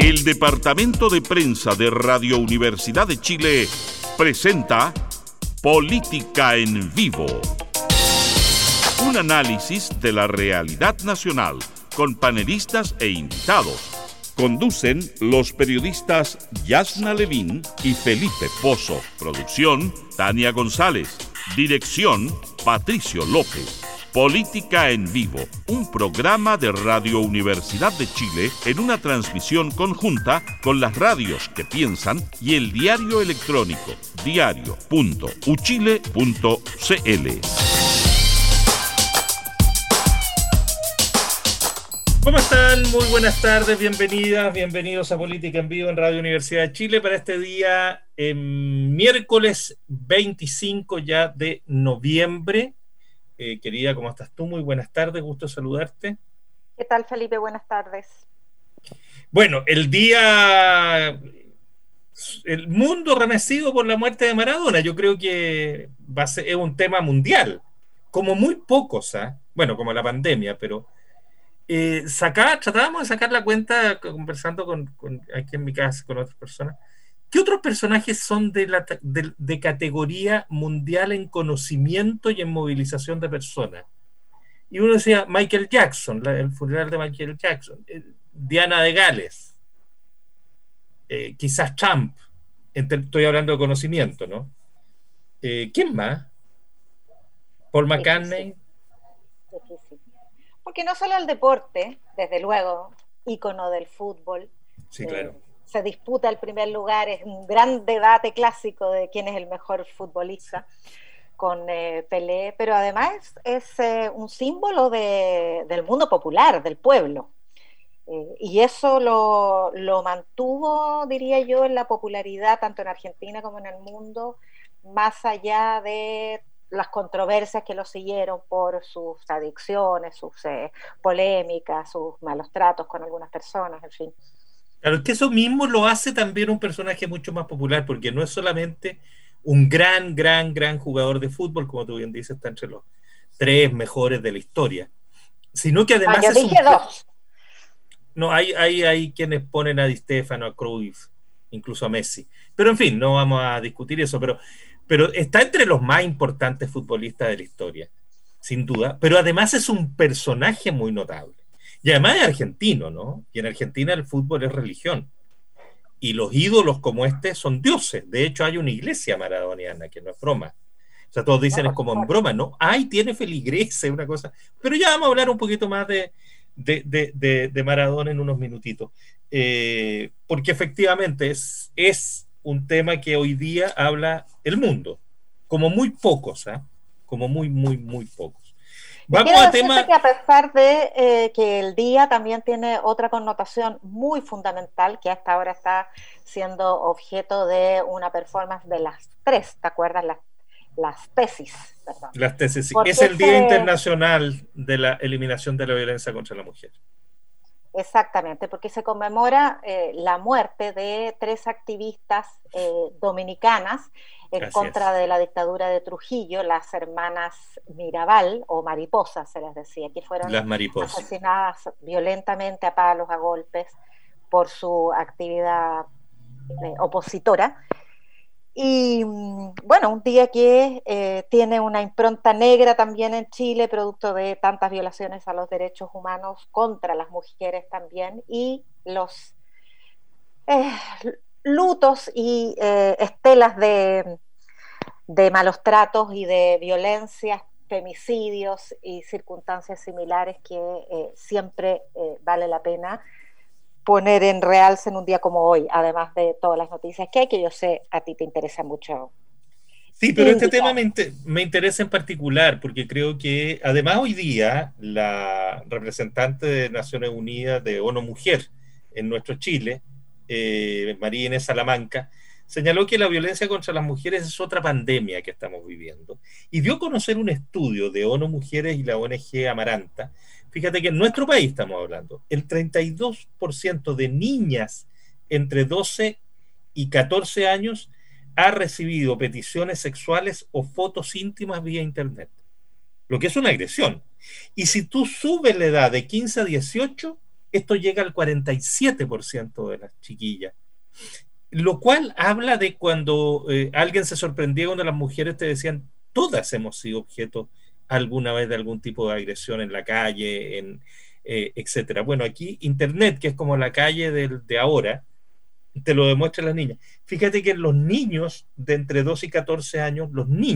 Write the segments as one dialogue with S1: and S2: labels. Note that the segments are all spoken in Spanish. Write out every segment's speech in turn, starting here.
S1: El Departamento de Prensa de Radio Universidad de Chile presenta Política en Vivo. Un análisis de la realidad nacional con panelistas e invitados. Conducen los periodistas Yasna Levín y Felipe Pozo. Producción, Tania González. Dirección, Patricio López. Política en Vivo, un programa de Radio Universidad de Chile en una transmisión conjunta con las radios que piensan y el diario electrónico diario.uchile.cl.
S2: ¿Cómo están? Muy buenas tardes, bienvenidas, bienvenidos a Política en Vivo en Radio Universidad de Chile para este día, miércoles 25 ya de noviembre. Querida, ¿cómo estás tú? Muy buenas tardes, gusto saludarte.
S3: ¿Qué tal, Felipe? Buenas tardes.
S2: Bueno, el mundo remecido por la muerte de Maradona, yo creo que es un tema mundial, como muy pocos, bueno, como la pandemia, pero tratábamos de sacar la cuenta conversando con aquí en mi casa con otras personas. ¿Qué otros personajes son de categoría mundial en conocimiento y en movilización de personas? Y uno decía Michael Jackson, el funeral de Michael Jackson, Diana de Gales, quizás Trump, estoy hablando de conocimiento, ¿no? ¿Quién más? Paul McCartney.
S3: Difícil. Porque no solo el deporte, desde luego, ícono del fútbol.
S2: Sí, claro.
S3: Se disputa el primer lugar, es un gran debate clásico de quién es el mejor futbolista con Pelé, pero además es un símbolo del mundo popular, del pueblo. Y eso lo mantuvo, diría yo, en la popularidad tanto en Argentina como en el mundo, más allá de las controversias que lo siguieron por sus adicciones, sus polémicas, sus malos tratos con algunas personas, en fin.
S2: Claro, es que eso mismo lo hace también un personaje mucho más popular, porque no es solamente un gran jugador de fútbol, como tú bien dices, está entre los 3 mejores de la historia, sino que además
S3: yo dije 2.
S2: No, hay quienes ponen a Di Stéfano, a Cruyff, incluso a Messi. Pero en fin, no vamos a discutir eso, pero está entre los más importantes futbolistas de la historia, sin duda, pero además es un personaje muy notable. Y además es argentino, ¿no? Y en Argentina el fútbol es religión. Y los ídolos como este son dioses. De hecho, hay una iglesia maradoniana, que no es broma. O sea, todos dicen es como en broma, ¿no? Tiene feligreses, una cosa. Pero ya vamos a hablar un poquito más de Maradona en unos minutitos. Porque efectivamente es un tema que hoy día habla el mundo. Como muy pocos, Como muy pocos.
S3: Vamos a tema que a pesar de que el día también tiene otra connotación muy fundamental que hasta ahora está siendo objeto de una performance de las 3, ¿te acuerdas? Las tesis, perdón.
S2: Las tesis, sí. Es el Día Internacional de la Eliminación de la Violencia contra la Mujer.
S3: Exactamente, porque se conmemora la muerte de 3 activistas dominicanas en contra de la dictadura de Trujillo, las hermanas Mirabal, o Mariposas se les decía, que fueron asesinadas violentamente a palos, a golpes, por su actividad opositora. Y bueno, un día que tiene una impronta negra también en Chile, producto de tantas violaciones a los derechos humanos contra las mujeres también, y los lutos y estelas de malos tratos y de violencias, femicidios y circunstancias similares que siempre vale la pena poner en realce en un día como hoy, además de todas las noticias que hay, que yo sé a ti te interesa mucho.
S2: Sí, pero este tema me interesa en particular, porque creo que además hoy día la representante de Naciones Unidas de ONU Mujer en nuestro Chile, María Inés Salamanca, señaló que la violencia contra las mujeres es otra pandemia que estamos viviendo, y dio a conocer un estudio de ONU Mujeres y la ONG Amaranta. Fíjate que en nuestro país estamos hablando, el 32% de niñas entre 12 y 14 años ha recibido peticiones sexuales o fotos íntimas vía internet, lo que es una agresión. Y si tú subes la edad de 15 a 18, esto llega al 47% de las chiquillas. Lo cual habla de cuando alguien se sorprendía cuando las mujeres te decían, todas hemos sido objeto alguna vez de algún tipo de agresión en la calle, etcétera. Bueno, aquí Internet, que es como la calle de ahora, te lo demuestra las niñas. Fíjate que los niños de entre 2 y 14 años,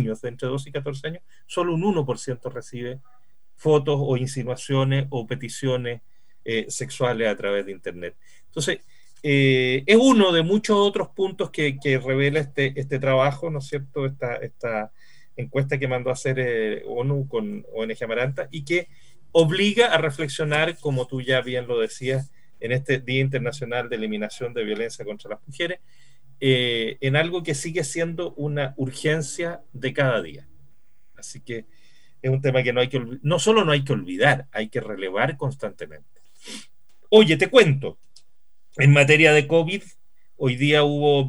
S2: solo un 1% recibe fotos o insinuaciones o peticiones sexuales a través de Internet. Entonces, es uno de muchos otros puntos que revela este trabajo, ¿no es cierto?, esta encuesta que mandó a hacer ONU con ONG Amaranta, y que obliga a reflexionar, como tú ya bien lo decías, en este Día Internacional de Eliminación de Violencia contra las Mujeres, en algo que sigue siendo una urgencia de cada día. Así que es un tema que no solo no hay que olvidar, hay que relevar constantemente. Oye, te cuento, en materia de COVID, hoy día hubo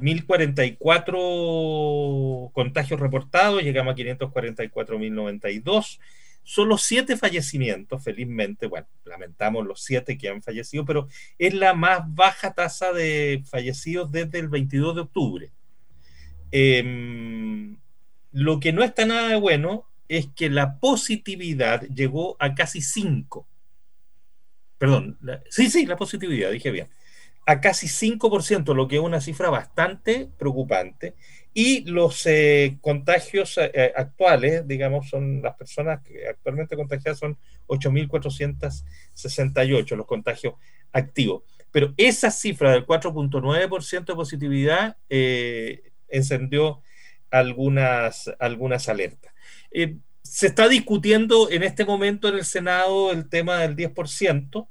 S2: 1.044 contagios reportados, llegamos a 544.092, solo 7 fallecimientos, felizmente. Bueno, lamentamos los 7 que han fallecido, pero es la más baja tasa de fallecidos desde el 22 de octubre. Lo que no está nada de bueno es que la positividad llegó a casi 5. Perdón, la positividad, dije bien. A casi 5%, lo que es una cifra bastante preocupante. Y los contagios actuales, digamos, son las personas que actualmente contagiadas son 8.468, los contagios activos. Pero esa cifra del 4.9% de positividad encendió algunas alertas. Se está discutiendo en este momento en el Senado el tema del 10%.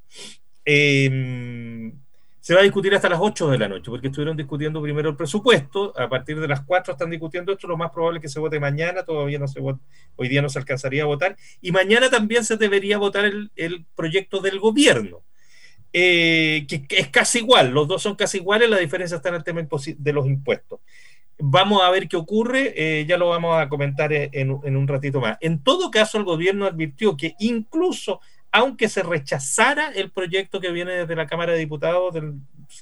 S2: Se va a discutir hasta las 8 de la noche, porque estuvieron discutiendo primero el presupuesto. A partir de las 4 están discutiendo esto. Lo más probable es que se vote mañana. Todavía no se vota, hoy día no se alcanzaría a votar. Y mañana también se debería votar el proyecto del gobierno, que es casi igual. Los dos son casi iguales. La diferencia está en el tema de los impuestos. Vamos a ver qué ocurre. Ya lo vamos a comentar en un ratito más. En todo caso, el gobierno advirtió que incluso aunque se rechazara el proyecto que viene desde la Cámara de Diputados del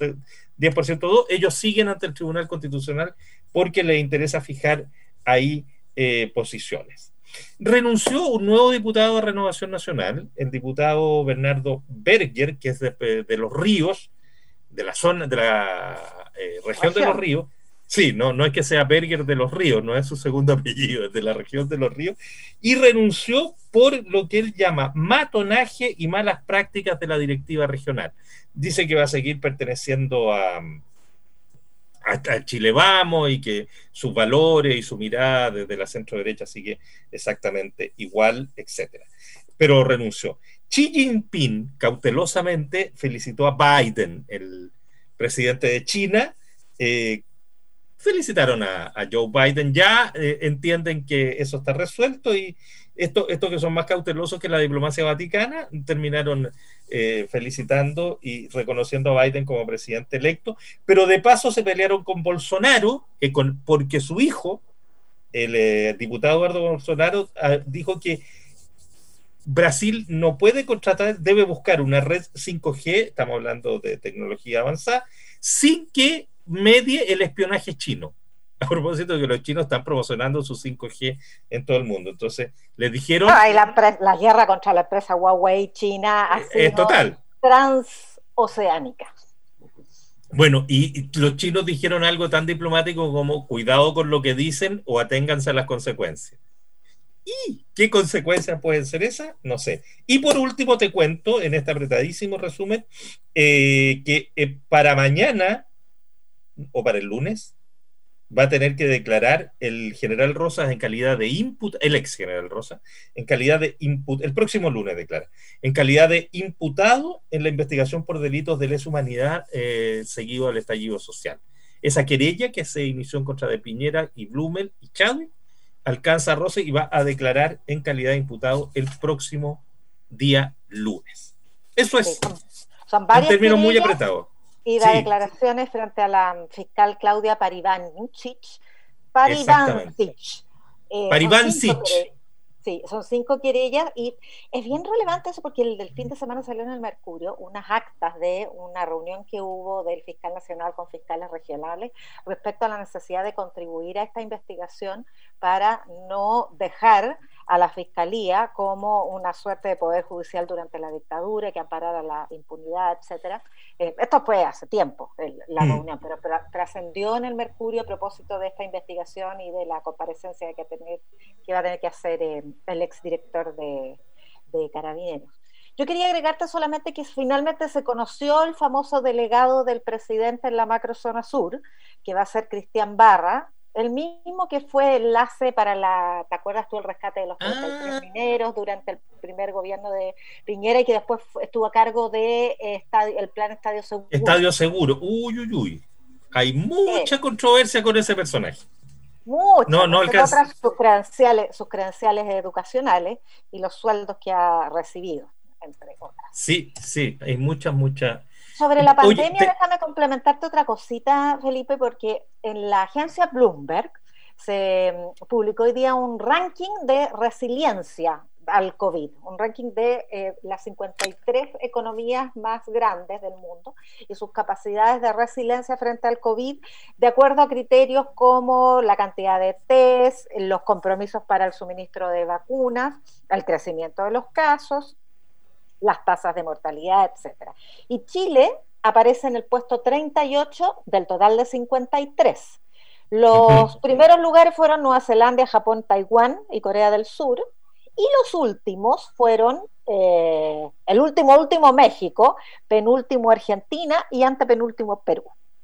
S2: 10%, ellos siguen ante el Tribunal Constitucional porque les interesa fijar ahí posiciones. Renunció un nuevo diputado de Renovación Nacional, el diputado Bernardo Berger, que es de Los Ríos, de la zona, de la región de Los Ríos. Sí, no es que sea Berger de Los Ríos, no es su segundo apellido, es de la región de Los Ríos, y renunció por lo que él llama matonaje y malas prácticas de la directiva regional. Dice que va a seguir perteneciendo a Chile Vamos y que sus valores y su mirada desde la centro derecha sigue exactamente igual, etcétera. Pero renunció. Xi Jinping cautelosamente felicitó a Biden, el presidente de China. Felicitaron a Joe Biden, ya entienden que eso está resuelto, y estos que son más cautelosos que la diplomacia vaticana terminaron felicitando y reconociendo a Biden como presidente electo, pero de paso se pelearon con Bolsonaro, porque su hijo, el diputado Eduardo Bolsonaro, dijo que Brasil no puede contratar, debe buscar una red 5G, estamos hablando de tecnología avanzada, sin que medie el espionaje chino. A propósito de que los chinos están promocionando su 5G en todo el mundo. Entonces, les dijeron...
S3: la guerra contra la empresa Huawei China ha sido
S2: total,
S3: transoceánica.
S2: Bueno, y los chinos dijeron algo tan diplomático como cuidado con lo que dicen o aténganse a las consecuencias. ¿Y qué consecuencias pueden ser esas? No sé. Y por último te cuento, en este apretadísimo resumen, que para mañana o para el lunes va a tener que declarar el general Rosas en calidad de el ex general Rosas, en calidad de el próximo lunes declara, en calidad de imputado en la investigación por delitos de lesa humanidad seguido al estallido social. Esa querella que se inició en contra de Piñera y Blumel y Chadwick alcanza a Rosas y va a declarar en calidad de imputado el próximo día lunes. Eso es,
S3: son varios
S2: en términos muy apretados.
S3: Y las declaraciones frente a la fiscal Claudia Paribancic. Sí, son 5 querellas y es bien relevante eso porque el del fin de semana salió en el Mercurio unas actas de una reunión que hubo del fiscal nacional con fiscales regionales respecto a la necesidad de contribuir a esta investigación para no dejar a la fiscalía como una suerte de poder judicial durante la dictadura que amparara la impunidad, etcétera. Esto fue hace tiempo la reunión, pero trascendió en el Mercurio a propósito de esta investigación y de la comparecencia que iba a tener que hacer el exdirector de Carabineros. Yo quería agregarte solamente que finalmente se conoció el famoso delegado del presidente en la macrozona sur, que va a ser Cristian Barra, el mismo que fue enlace para ¿te acuerdas tú el rescate de los 33 mineros durante el primer gobierno de Piñera y que después estuvo a cargo de el plan Estadio Seguro?
S2: Estadio Seguro, uy. Hay mucha controversia con ese personaje.
S3: Muchas, otras sus credenciales educacionales y los sueldos que ha recibido, entre otras.
S2: Sí, hay muchas.
S3: Sobre la pandemia, déjame complementarte otra cosita, Felipe, porque en la agencia Bloomberg se publicó hoy día un ranking de resiliencia al COVID, un ranking de las 53 economías más grandes del mundo y sus capacidades de resiliencia frente al COVID, de acuerdo a criterios como la cantidad de test, los compromisos para el suministro de vacunas, el crecimiento de los casos, las tasas de mortalidad, etcétera. Y Chile aparece en el puesto 38 del total de 53. Los primeros lugares fueron Nueva Zelanda, Japón, Taiwán y Corea del Sur. Y los últimos fueron, el último México, penúltimo Argentina y antepenúltimo Perú.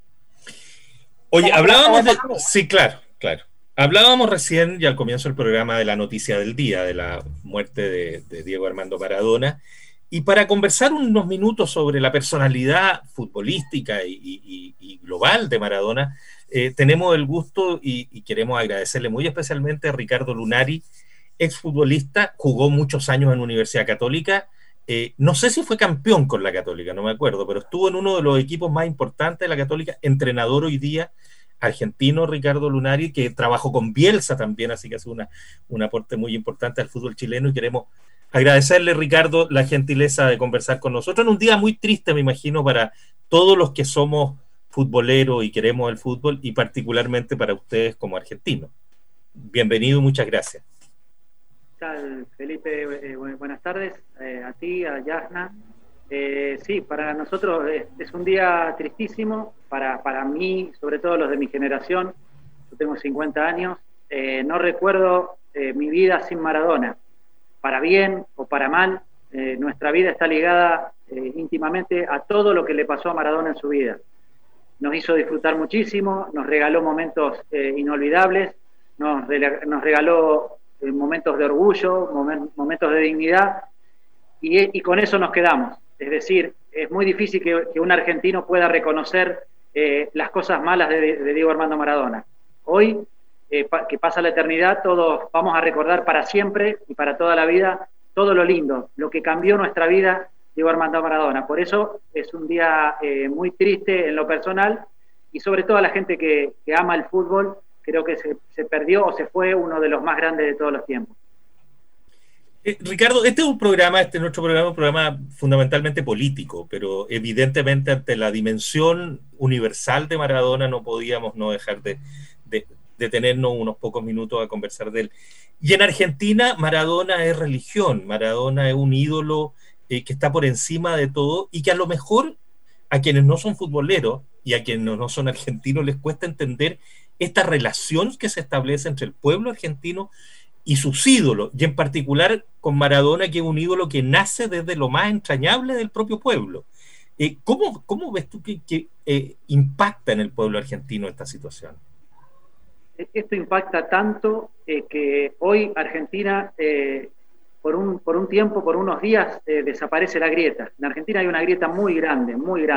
S2: Oye, hablábamos de... Sí, claro. Hablábamos recién y al comienzo del programa de la noticia del día, de la muerte de Diego Armando Maradona. Y para conversar unos minutos sobre la personalidad futbolística y global de Maradona, tenemos el gusto y queremos agradecerle muy especialmente a Ricardo Lunari, exfutbolista, jugó muchos años en Universidad Católica, no sé si fue campeón con la Católica, no me acuerdo, pero estuvo en uno de los equipos más importantes de la Católica, entrenador hoy día, argentino Ricardo Lunari, que trabajó con Bielsa también, así que hace un aporte muy importante al fútbol chileno y queremos agradecerle, Ricardo, la gentileza de conversar con nosotros en un día muy triste, me imagino, para todos los que somos futboleros y queremos el fútbol, y particularmente para ustedes como argentinos. Bienvenido y muchas gracias.
S4: ¿Qué tal, Felipe? Buenas tardes a ti, a Yasna. Sí, para nosotros es un día tristísimo, para mí, sobre todo los de mi generación. Yo tengo 50 años, no recuerdo mi vida sin Maradona. Para bien o para mal, nuestra vida está ligada íntimamente a todo lo que le pasó a Maradona en su vida. Nos hizo disfrutar muchísimo, nos regaló momentos inolvidables, nos regaló momentos de orgullo, momentos de dignidad, y con eso nos quedamos. Es decir, es muy difícil que un argentino pueda reconocer las cosas malas de Diego Armando Maradona. Hoy, que pasa la eternidad, todos vamos a recordar para siempre y para toda la vida todo lo lindo, lo que cambió nuestra vida Diego Armando Maradona. Por eso es un día muy triste en lo personal, y sobre todo a la gente que ama el fútbol. Creo que se perdió o se fue uno de los más grandes de todos los tiempos.
S2: Ricardo, este es nuestro programa, un programa fundamentalmente político, pero evidentemente ante la dimensión universal de Maradona no podíamos no dejar de detenernos unos pocos minutos a conversar de él. Y en Argentina Maradona es religión, Maradona es un ídolo que está por encima de todo y que a lo mejor a quienes no son futboleros y a quienes no son argentinos les cuesta entender esta relación que se establece entre el pueblo argentino y sus ídolos, y en particular con Maradona, que es un ídolo que nace desde lo más entrañable del propio pueblo. ¿Cómo ves tú que impacta en el pueblo argentino esta situación?
S4: Esto impacta tanto que hoy Argentina, por un tiempo, por unos días, desaparece la grieta. En Argentina hay una grieta muy grande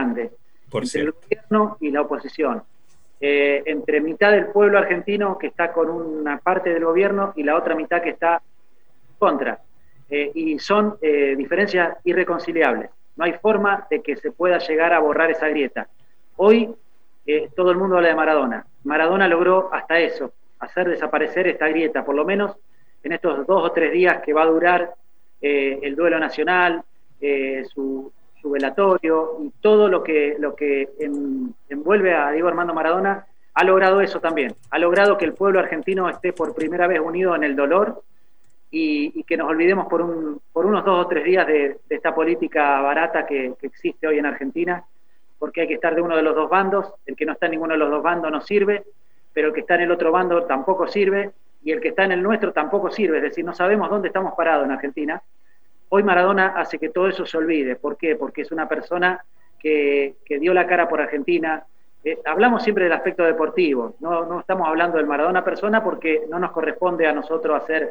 S4: entre el gobierno y la oposición. Entre mitad del pueblo argentino que está con una parte del gobierno y la otra mitad que está contra. Y son diferencias irreconciliables. No hay forma de que se pueda llegar a borrar esa grieta. Hoy todo el mundo habla de Maradona. Maradona logró hasta eso, hacer desaparecer esta grieta, por lo menos en estos 2 o 3 días que va a durar el duelo nacional, su velatorio y todo lo que envuelve a Diego Armando Maradona, ha logrado eso también. Ha logrado que el pueblo argentino esté por primera vez unido en el dolor y que nos olvidemos por unos 2 o 3 días de esta política barata que existe hoy en Argentina, porque hay que estar de uno de los dos bandos. El que no está en ninguno de los dos bandos no sirve, pero el que está en el otro bando tampoco sirve, y el que está en el nuestro tampoco sirve, es decir, no sabemos dónde estamos parados en Argentina. Hoy Maradona hace que todo eso se olvide. ¿Por qué? Porque es una persona que dio la cara por Argentina. Hablamos siempre del aspecto deportivo, no estamos hablando del Maradona persona porque no nos corresponde a nosotros hacer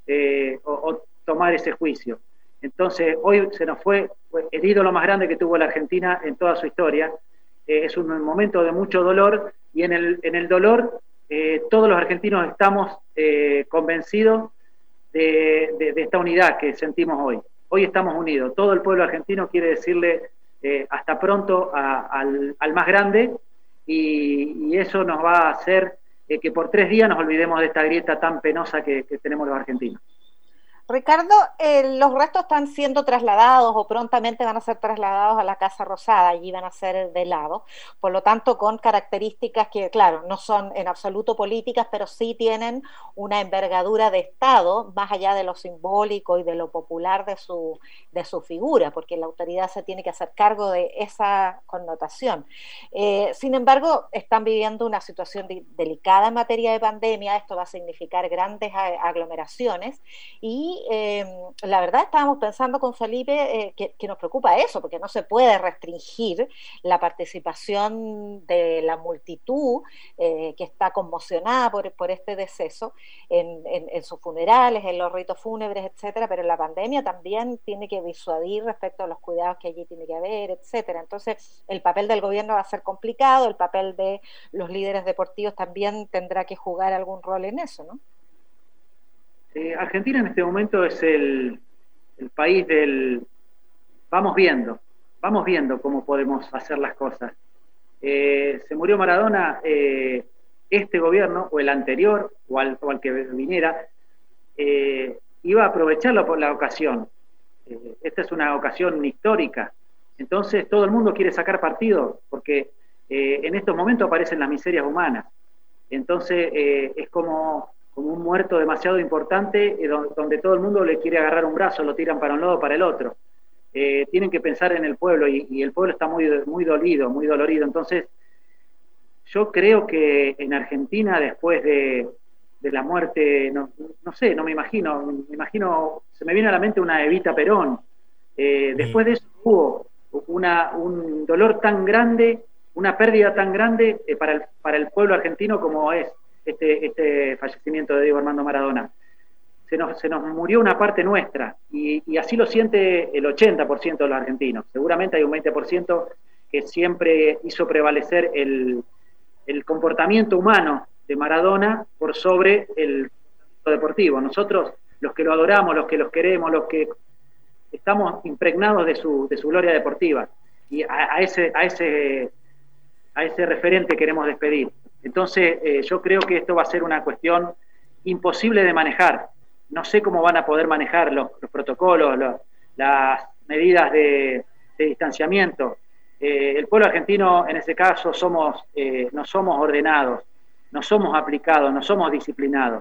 S4: o tomar ese juicio. Entonces, hoy se nos fue el ídolo más grande que tuvo la Argentina en toda su historia. Es un momento de mucho dolor, y en el dolor todos los argentinos estamos convencidos de esta unidad que sentimos hoy. Hoy estamos unidos. Todo el pueblo argentino quiere decirle hasta pronto al más grande, y eso nos va a hacer que por 3 días nos olvidemos de esta grieta tan penosa que tenemos los argentinos.
S3: Ricardo, los restos están siendo trasladados o prontamente van a ser trasladados a la Casa Rosada, allí van a ser velados, por lo tanto con características que, claro, no son en absoluto políticas, pero sí tienen una envergadura de Estado, más allá de lo simbólico y de lo popular de su figura, porque la autoridad se tiene que hacer cargo de esa connotación. Sin embargo, están viviendo una situación delicada en materia de pandemia. Esto va a significar grandes aglomeraciones, y la verdad estábamos pensando con Felipe que nos preocupa eso, porque no se puede restringir la participación de la multitud que está conmocionada por este deceso en sus funerales, en los ritos fúnebres, etcétera, pero la pandemia también tiene que disuadir respecto a los cuidados que allí tiene que haber, etcétera. Entonces, el papel del gobierno va a ser complicado, el papel de los líderes deportivos también tendrá que jugar algún rol en eso, ¿no?
S4: Argentina en este momento es el país del vamos viendo cómo podemos hacer las cosas. Se murió Maradona, este gobierno, o el anterior, o al que viniera, iba a aprovecharlo por la ocasión. Esta es una ocasión histórica, entonces todo el mundo quiere sacar partido, porque en estos momentos aparecen las miserias humanas. Entonces es como un muerto demasiado importante, donde todo el mundo le quiere agarrar un brazo, lo tiran para un lado o para el otro. Tienen que pensar en el pueblo, y el pueblo está muy dolido, muy dolorido. Entonces, yo creo que en Argentina, después de la muerte, no sé, no me imagino, se me viene a la mente una Evita Perón. Después de eso hubo un dolor tan grande, una pérdida tan grande para el pueblo argentino como es este fallecimiento de Diego Armando Maradona. Se nos murió una parte nuestra, y así lo siente el 80% de los argentinos. Seguramente hay un 20% que siempre hizo prevalecer el comportamiento humano de Maradona por sobre el deportivo. Nosotros, los que lo adoramos, los que los queremos, los que estamos impregnados de su gloria deportiva, y a ese referente queremos despedir. Entonces, yo creo que esto va a ser una cuestión imposible de manejar. No sé cómo van a poder manejar los protocolos, las medidas de distanciamiento. El pueblo argentino, en ese caso, no somos ordenados, no somos aplicados, no somos disciplinados.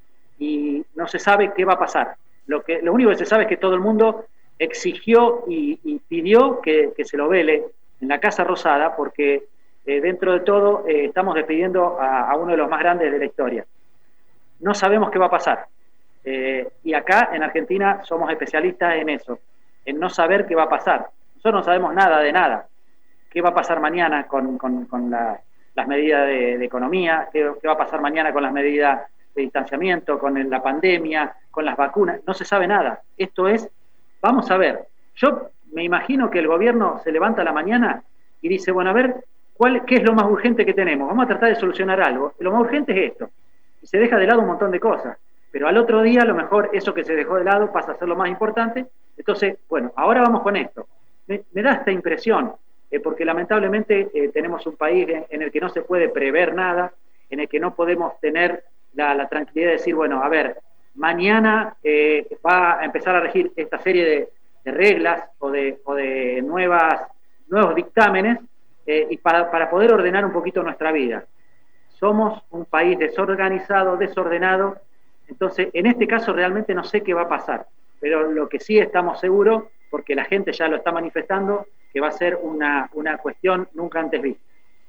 S4: Y no se sabe qué va a pasar. Lo único que se sabe es que todo el mundo exigió y pidió que se lo vele en la Casa Rosada, porque dentro de todo estamos despidiendo a uno de los más grandes de la historia. No sabemos qué va a pasar. Y acá en Argentina somos especialistas en eso, en no saber qué va a pasar. Nosotros no sabemos nada de nada. ¿Qué va a pasar mañana con las medidas de economía? ¿Qué va a pasar mañana con las medidas de distanciamiento, con la pandemia, con las vacunas? No se sabe nada. Esto es, vamos a ver. Yo me imagino que el gobierno se levanta a la mañana y dice, bueno, a ver, ¿qué es lo más urgente que tenemos? Vamos a tratar de solucionar algo. Lo más urgente es esto. Y se deja de lado un montón de cosas. Pero al otro día, a lo mejor, eso que se dejó de lado pasa a ser lo más importante. Entonces, bueno, ahora vamos con esto. Me da esta impresión, porque lamentablemente tenemos un país en el que no se puede prever nada, en el que no podemos tener la tranquilidad de decir, bueno, a ver, mañana va a empezar a regir esta serie de reglas o de nuevos dictámenes y para poder ordenar un poquito nuestra vida. Somos un país desorganizado, desordenado, entonces en este caso realmente no sé qué va a pasar, pero lo que sí estamos seguros, porque la gente ya lo está manifestando, que va a ser una cuestión nunca antes vista.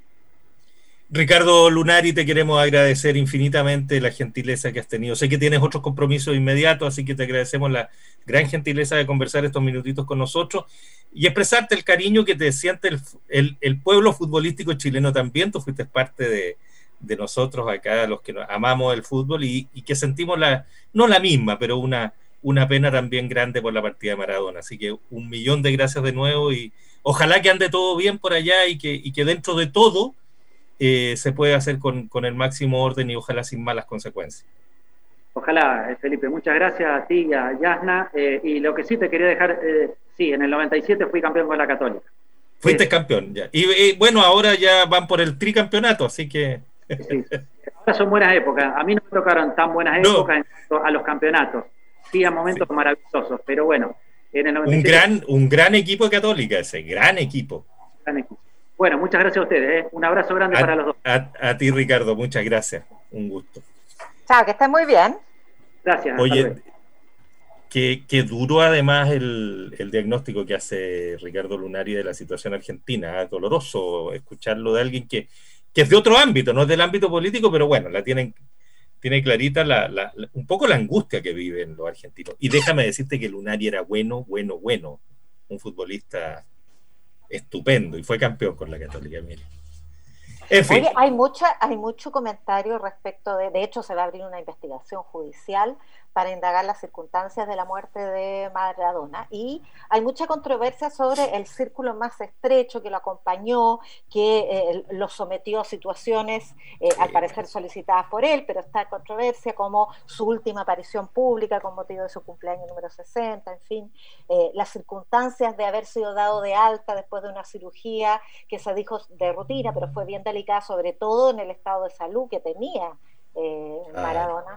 S2: Ricardo Lunari, te queremos agradecer infinitamente la gentileza que has tenido. Sé que tienes otros compromisos inmediatos, así que te agradecemos la gran gentileza de conversar estos minutitos con nosotros y expresarte el cariño que te siente el pueblo futbolístico chileno también. Tú fuiste parte de nosotros acá, los que amamos el fútbol y que sentimos no la misma, pero una pena también grande por la partida de Maradona. Así que 1.000.000 de gracias de nuevo y ojalá que ande todo bien por allá y que dentro de todo se puede hacer con el máximo orden y ojalá sin malas consecuencias.
S4: Ojalá, Felipe. Muchas gracias a ti y a Yasna. Y lo que sí te quería dejar, sí, en el 97 fui campeón con la Católica.
S2: Fuiste campeón, ya. Y bueno, ahora ya van por el tricampeonato, así que...
S4: Sí. Ahora son buenas épocas. A mí no me tocaron tan buenas épocas en cuanto a los campeonatos. Sí, a momentos maravillosos, pero bueno. En el 97,
S2: un gran equipo de Católica, ese gran equipo.
S4: Bueno, muchas gracias a ustedes. Un abrazo grande para los dos.
S2: A ti, Ricardo, muchas gracias. Un gusto.
S3: Chao, que estés muy bien.
S4: Gracias.
S2: Oye, qué duro además el diagnóstico que hace Ricardo Lunari de la situación argentina. Doloroso escucharlo de alguien que es de otro ámbito, no es del ámbito político, pero bueno, tiene clarita un poco la angustia que viven los argentinos. Y déjame decirte que Lunari era bueno, un futbolista estupendo y fue campeón con la Católica. Mire. En fin.
S3: Oye, hay mucho comentario respecto de hecho se va a abrir una investigación judicial para indagar las circunstancias de la muerte de Maradona y hay mucha controversia sobre el círculo más estrecho que lo acompañó, que lo sometió a situaciones al parecer solicitadas por él, pero está en controversia como su última aparición pública con motivo de su cumpleaños número 60, en fin, las circunstancias de haber sido dado de alta después de una cirugía que se dijo de rutina, pero fue bien delicada, sobre todo en el estado de salud que tenía Maradona.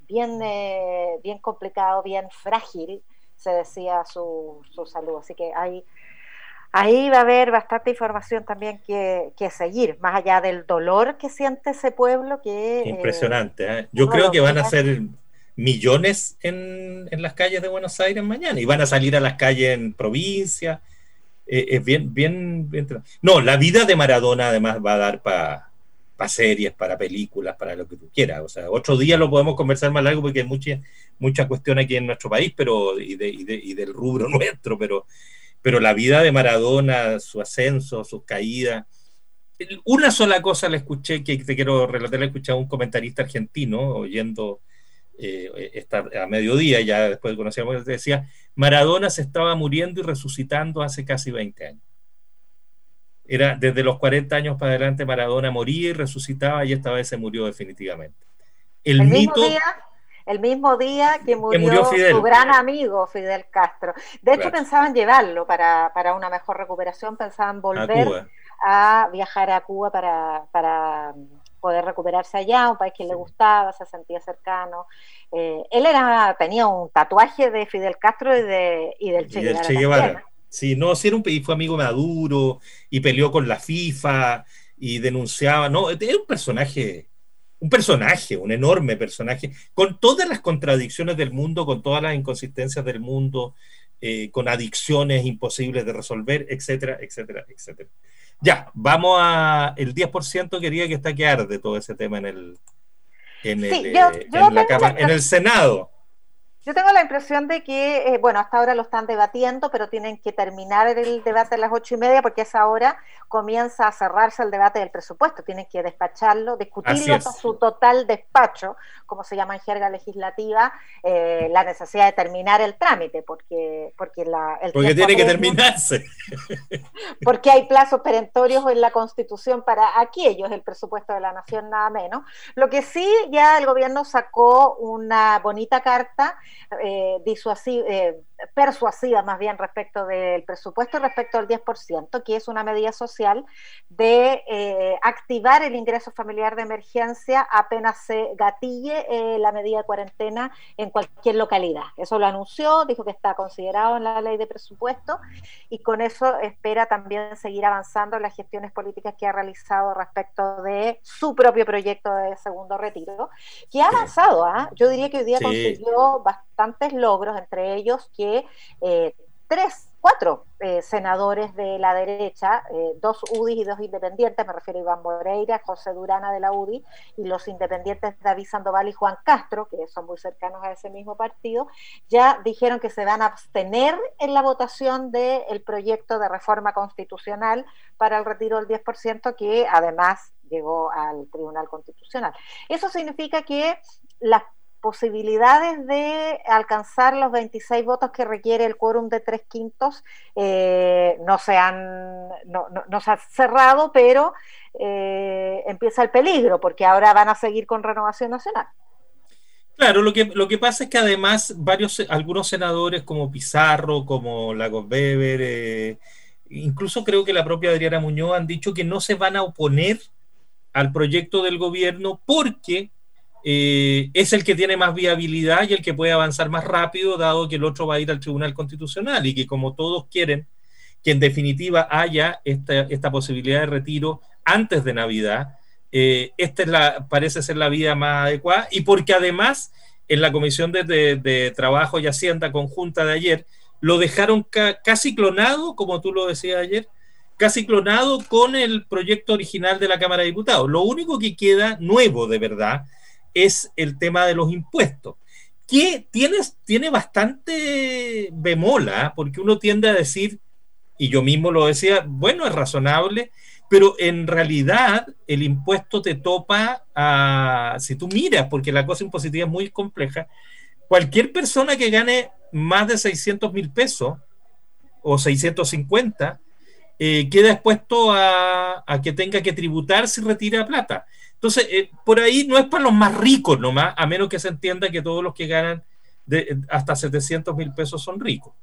S3: Bien complicado, bien frágil, se decía su salud. Así que ahí va a haber bastante información también que seguir, más allá del dolor que siente ese pueblo.
S2: Impresionante. Yo creo que van a ser millones en las calles de Buenos Aires mañana y van a salir a las calles en provincia. Es bien. No, la vida de Maradona además va a dar para series, para películas, para lo que tú quieras. O sea, otro día lo podemos conversar más largo porque hay mucha cuestión aquí en nuestro país, pero y del rubro nuestro, pero la vida de Maradona, su ascenso, sus caídas. Una sola cosa le escuché, que te quiero relatar, le escuché a un comentarista argentino, oyendo a mediodía, ya después conocíamos, decía, Maradona se estaba muriendo y resucitando hace casi 20 años. Era desde los 40 años para adelante Maradona moría y resucitaba y esta vez se murió definitivamente. El
S3: mismo día que murió su gran amigo Fidel Castro. De hecho, pensaban llevarlo para una mejor recuperación, pensaban volver a viajar a Cuba para poder recuperarse allá, un país que le gustaba, se sentía cercano. Él tenía un tatuaje de Fidel Castro y del Che Guevara.
S2: Sí, fue amigo de Maduro y peleó con la FIFA y denunciaba, era un personaje, un enorme personaje, con todas las contradicciones del mundo, con todas las inconsistencias del mundo, con adicciones imposibles de resolver, etcétera, etcétera, etcétera. Ya, vamos a el 10%, quería que está que arde todo ese tema en el Senado.
S3: Yo tengo la impresión de que, hasta ahora lo están debatiendo, pero tienen que terminar el debate a las 8:30 porque a esa hora comienza a cerrarse el debate del presupuesto. Tienen que despacharlo, discutirlo con su total despacho, como se llama en jerga legislativa, la necesidad de terminar el trámite, porque
S2: tiene que terminarse.
S3: Porque hay plazos perentorios en la Constitución para aquellos, el presupuesto de la Nación nada menos. Lo que sí, ya el gobierno sacó una bonita carta persuasiva más bien respecto del presupuesto y respecto al 10%, que es una medida social de activar el ingreso familiar de emergencia apenas se gatille la medida de cuarentena en cualquier localidad. Eso lo anunció, dijo que está considerado en la ley de presupuesto y con eso espera también seguir avanzando en las gestiones políticas que ha realizado respecto de su propio proyecto de segundo retiro, que ha avanzado, yo diría que hoy día consiguió bastantes logros, entre ellos que 4 senadores de la derecha, 2 UDI y 2 independientes, me refiero a Iván Moreira, José Durana de la UDI, y los independientes David Sandoval y Juan Castro, que son muy cercanos a ese mismo partido, ya dijeron que se van a abstener en la votación del proyecto de reforma constitucional para el retiro del 10%, que además llegó al Tribunal Constitucional. Eso significa que las posibilidades de alcanzar los 26 votos que requiere el quórum de 3/5 no se han cerrado, pero empieza el peligro, porque ahora van a seguir con Renovación Nacional.
S2: Claro, lo que pasa es que además algunos senadores como Pizarro, como Lagos Weber, incluso creo que la propia Adriana Muñoz han dicho que no se van a oponer al proyecto del gobierno porque es el que tiene más viabilidad y el que puede avanzar más rápido, dado que el otro va a ir al Tribunal Constitucional y que como todos quieren que en definitiva haya esta posibilidad de retiro antes de Navidad, parece ser la vía más adecuada, y porque además en la Comisión de Trabajo y Hacienda conjunta de ayer lo dejaron casi clonado, como tú lo decías ayer, casi clonado con el proyecto original de la Cámara de Diputados. Lo único que queda nuevo de verdad es el tema de los impuestos, que tiene bastante bemola, porque uno tiende a decir, y yo mismo lo decía, bueno, es razonable, pero en realidad el impuesto te topa si tú miras, porque la cosa impositiva es muy compleja, cualquier persona que gane más de 600,000 pesos o 650 queda expuesto a que tenga que tributar si retira plata. Entonces, por ahí no es para los más ricos nomás, a menos que se entienda que todos los que ganan hasta 700,000 pesos son ricos.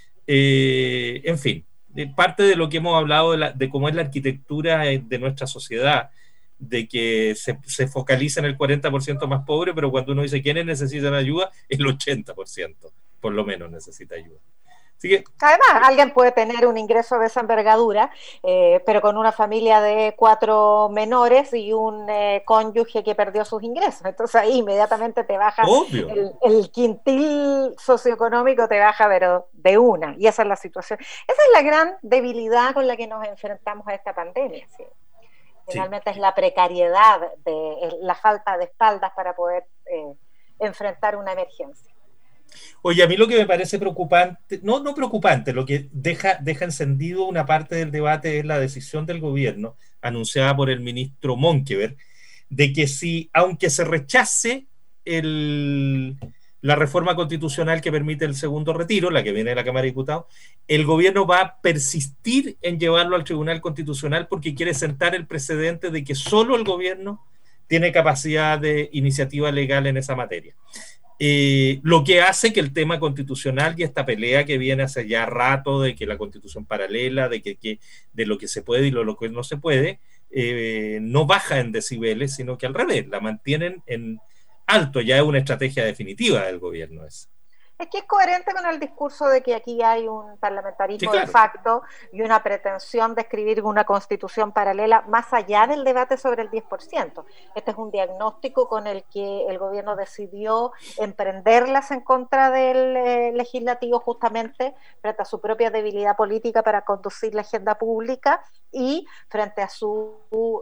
S2: En fin, parte de lo que hemos hablado de cómo es la arquitectura de nuestra sociedad, de que se focaliza en el 40% más pobre, pero cuando uno dice quiénes necesitan ayuda, el 80% por lo menos necesita ayuda.
S3: Además, alguien puede tener un ingreso de esa envergadura, pero con una familia de 4 menores y un cónyuge que perdió sus ingresos. Entonces ahí inmediatamente te baja el quintil socioeconómico, te baja pero de una. Y esa es la situación. Esa es la gran debilidad con la que nos enfrentamos a esta pandemia. ¿Sí? Finalmente es la precariedad, la falta de espaldas para poder enfrentar una emergencia.
S2: Oye, a mí lo que me parece preocupante, no preocupante, lo que deja encendido una parte del debate es la decisión del gobierno, anunciada por el ministro Monkeberg, de que aunque se rechace la reforma constitucional que permite el segundo retiro, la que viene de la Cámara de Diputados, el gobierno va a persistir en llevarlo al Tribunal Constitucional porque quiere sentar el precedente de que solo el gobierno tiene capacidad de iniciativa legal en esa materia. Lo que hace que el tema constitucional y esta pelea que viene hace ya rato de que la constitución paralela, de lo que se puede y lo que no se puede, no baja en decibeles, sino que al revés, la mantienen en alto. Ya es una estrategia definitiva del gobierno esa.
S3: Es que es coherente con el discurso de que aquí hay un parlamentarismo de facto y una pretensión de escribir una constitución paralela más allá del debate sobre el 10%. Este es un diagnóstico con el que el gobierno decidió emprenderlas en contra del legislativo justamente frente a su propia debilidad política para conducir la agenda pública y frente a su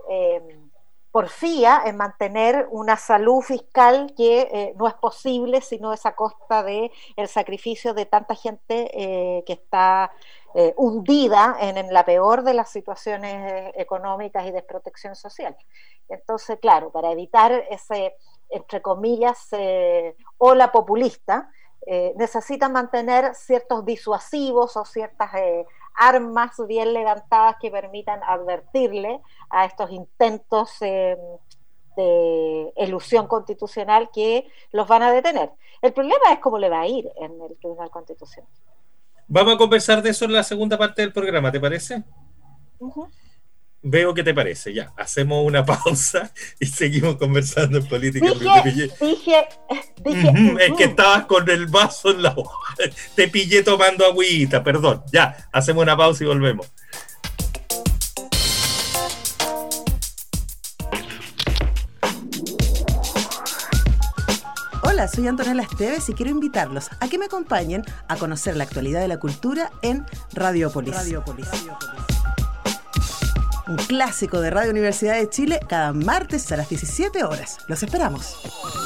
S3: porfía en mantener una salud fiscal que no es posible sino es a costa del sacrificio de tanta gente que está hundida en la peor de las situaciones económicas y de desprotección social. Entonces, claro, para evitar ese, entre comillas, ola populista, necesitan mantener ciertos disuasivos o ciertas armas bien levantadas que permitan advertirle a estos intentos de elusión constitucional que los van a detener. El problema es cómo le va a ir en el Tribunal Constitucional.
S2: Vamos a conversar de eso en la segunda parte del programa, ¿te parece?
S3: Uh-huh.
S2: Veo que te parece, ya. Hacemos una pausa y seguimos conversando en política.
S3: Dije.
S2: Es que estabas con el vaso en la boca. Te pillé tomando agüita, perdón. Ya, hacemos una pausa y volvemos.
S5: Hola, soy Antonella Esteves y quiero invitarlos a que me acompañen a conocer la actualidad de la cultura en Radiopolis. Un clásico de Radio Universidad de Chile cada martes a las 17 horas. Los esperamos.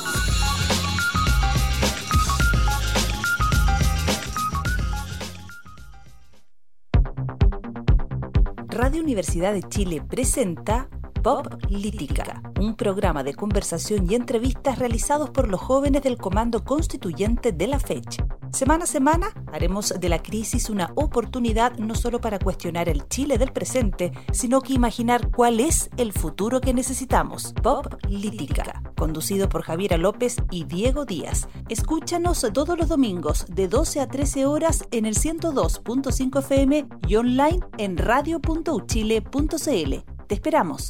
S6: Radio Universidad de Chile presenta Política, un programa de conversación y entrevistas realizados por los jóvenes del Comando Constituyente de la FECH. Semana a semana haremos de la crisis una oportunidad no solo para cuestionar el Chile del presente, sino que imaginar cuál es el futuro que necesitamos. Política, conducido por Javiera López y Diego Díaz. Escúchanos todos los domingos de 12 a 13 horas en el 102.5 FM y online en radio.uchile.cl. Te esperamos.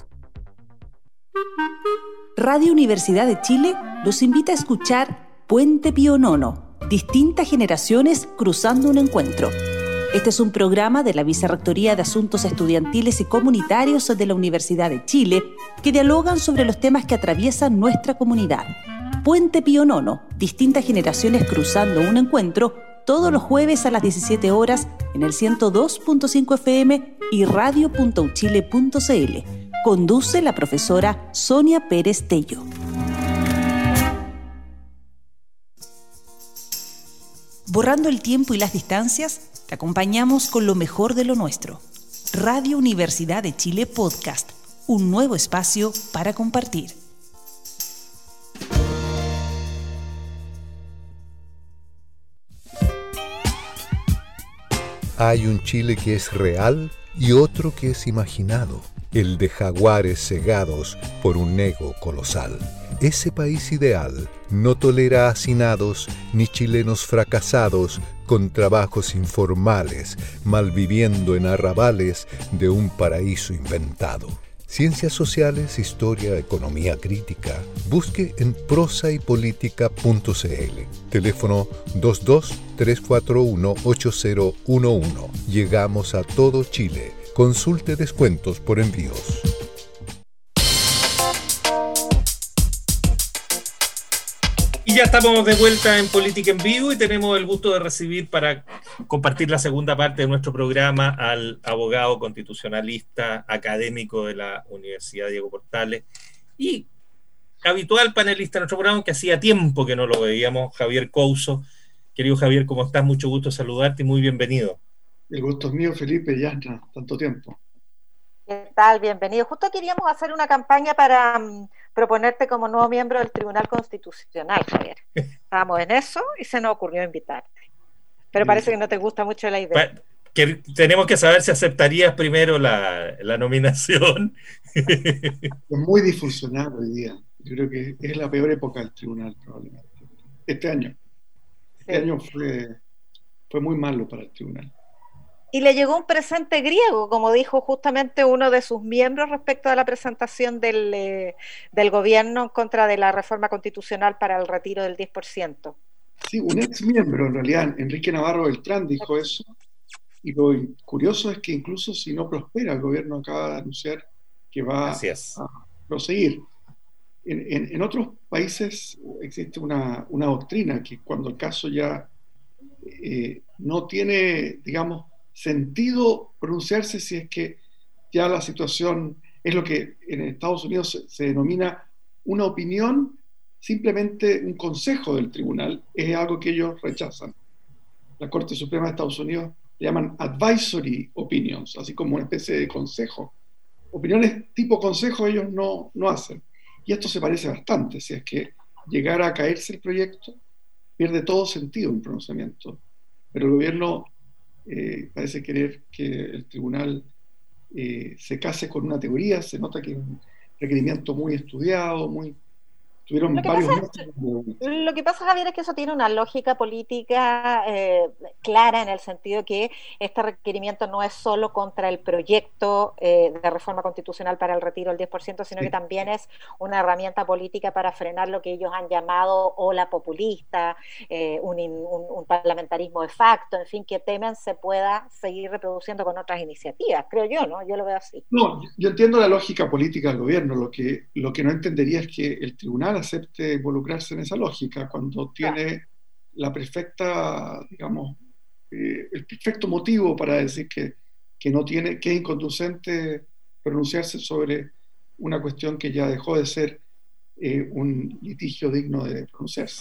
S6: Radio Universidad de Chile los invita a escuchar Puente Pío IX, distintas generaciones cruzando un encuentro. Este es un programa de la Vicerrectoría de Asuntos Estudiantiles y Comunitarios de la Universidad de Chile que dialogan sobre los temas que atraviesan nuestra comunidad. Puente Pío IX, distintas generaciones cruzando un encuentro, todos los jueves a las 17 horas en el 102.5 FM y radio.uchile.cl. Conduce la profesora Sonia Pérez Tello. Borrando el tiempo y las distancias, te acompañamos con lo mejor de lo nuestro. Radio Universidad de Chile Podcast, un nuevo espacio para compartir.
S7: Hay un Chile que es real y otro que es imaginado, el de jaguares cegados por un ego colosal. Ese país ideal no tolera hacinados ni chilenos fracasados con trabajos informales, malviviendo en arrabales de un paraíso inventado. Ciencias sociales, historia, economía crítica. Busque en prosaypolitica.cl. Teléfono 22-341-8011. Llegamos a todo Chile. Consulte descuentos por envíos.
S2: Y ya estamos de vuelta en Política en Vivo y tenemos el gusto de recibir para compartir la segunda parte de nuestro programa al abogado constitucionalista académico de la Universidad Diego Portales y habitual panelista de nuestro programa, que hacía tiempo que no lo veíamos, Javier Couso. Querido Javier, ¿cómo estás? Mucho gusto saludarte y muy bienvenido.
S8: El gusto es mío, Felipe, ya está, tanto tiempo.
S3: ¿Qué tal? Bienvenido. Justo queríamos hacer una campaña para proponerte como nuevo miembro del Tribunal Constitucional, Javier. Estábamos en eso y se nos ocurrió invitarte. Pero parece que no te gusta mucho la idea.
S2: Tenemos que saber si aceptarías primero la nominación.
S8: Es muy disfuncional hoy día. Yo creo que es la peor época del tribunal, probablemente. Este año. Este año fue muy malo para el tribunal.
S3: Y le llegó un presente griego, como dijo justamente uno de sus miembros respecto a la presentación del gobierno en contra de la reforma constitucional para el retiro del 10%.
S8: Sí, un ex miembro, en realidad, Enrique Navarro Beltrán, dijo eso. Y lo curioso es que incluso si no prospera, el gobierno acaba de anunciar que va a proseguir. En otros países existe una doctrina que cuando el caso ya no tiene, digamos, sentido pronunciarse, si es que ya la situación es lo que en Estados Unidos se denomina una opinión, simplemente un consejo del tribunal, es algo que ellos rechazan. La Corte Suprema de Estados Unidos le llaman advisory opinions, así como una especie de consejo. Opiniones tipo consejo ellos no hacen. Y esto se parece bastante, si es que llegara a caerse el proyecto, pierde todo sentido un pronunciamiento. Pero el gobierno parece querer que el tribunal se case con una teoría, se nota que es un requerimiento muy estudiado, muy Tuvieron varios meses.
S3: Lo que pasa, Javier, es que eso tiene una lógica política clara, en el sentido que este requerimiento no es solo contra el proyecto de reforma constitucional para el retiro del 10%, sino que también es una herramienta política para frenar lo que ellos han llamado ola populista, un parlamentarismo de facto, en fin, que temen se pueda seguir reproduciendo con otras iniciativas, creo yo, ¿no? Yo lo veo así.
S8: No, yo entiendo la lógica política del gobierno. Lo que no entendería es que el tribunal acepte involucrarse en esa lógica cuando tiene la perfecta, digamos, el perfecto motivo para decir que no tiene, que es inconducente pronunciarse sobre una cuestión que ya dejó de ser un litigio digno de pronunciarse.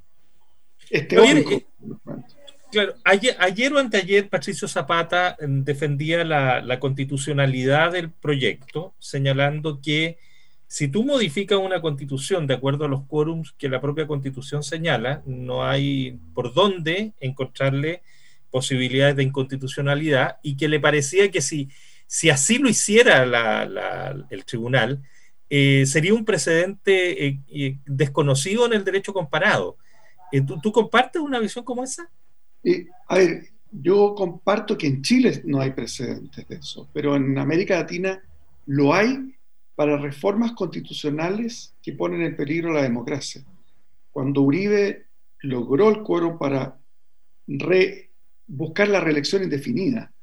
S2: Claro, ayer o anteayer Patricio Zapata defendía la constitucionalidad del proyecto, señalando que si tú modificas una constitución de acuerdo a los quórums que la propia constitución señala, no hay por dónde encontrarle posibilidades de inconstitucionalidad, y que le parecía que si así lo hiciera el tribunal, sería un precedente desconocido en el derecho comparado. ¿Tú compartes una visión como esa?
S8: A ver, yo comparto que en Chile no hay precedentes de eso, pero en América Latina lo hay para reformas constitucionales que ponen en peligro la democracia. Cuando Uribe logró el quórum para buscar la reelección indefinida,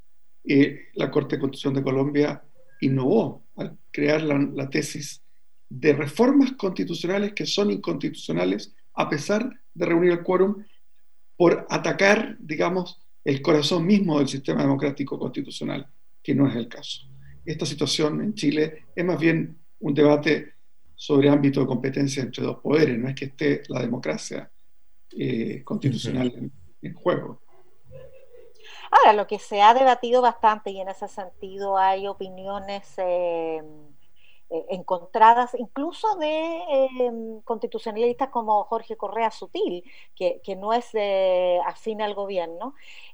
S8: la Corte de Constitución de Colombia innovó al crear la tesis de reformas constitucionales que son inconstitucionales a pesar de reunir el quórum, por atacar, digamos, el corazón mismo del sistema democrático constitucional, que no es el caso. Esta situación en Chile es más bien un debate sobre ámbito de competencia entre dos poderes, no es que esté la democracia constitucional en juego.
S3: Ahora, lo que se ha debatido bastante, y en ese sentido hay opiniones encontradas, incluso de constitucionalistas como Jorge Correa Sutil, que no es afín al gobierno,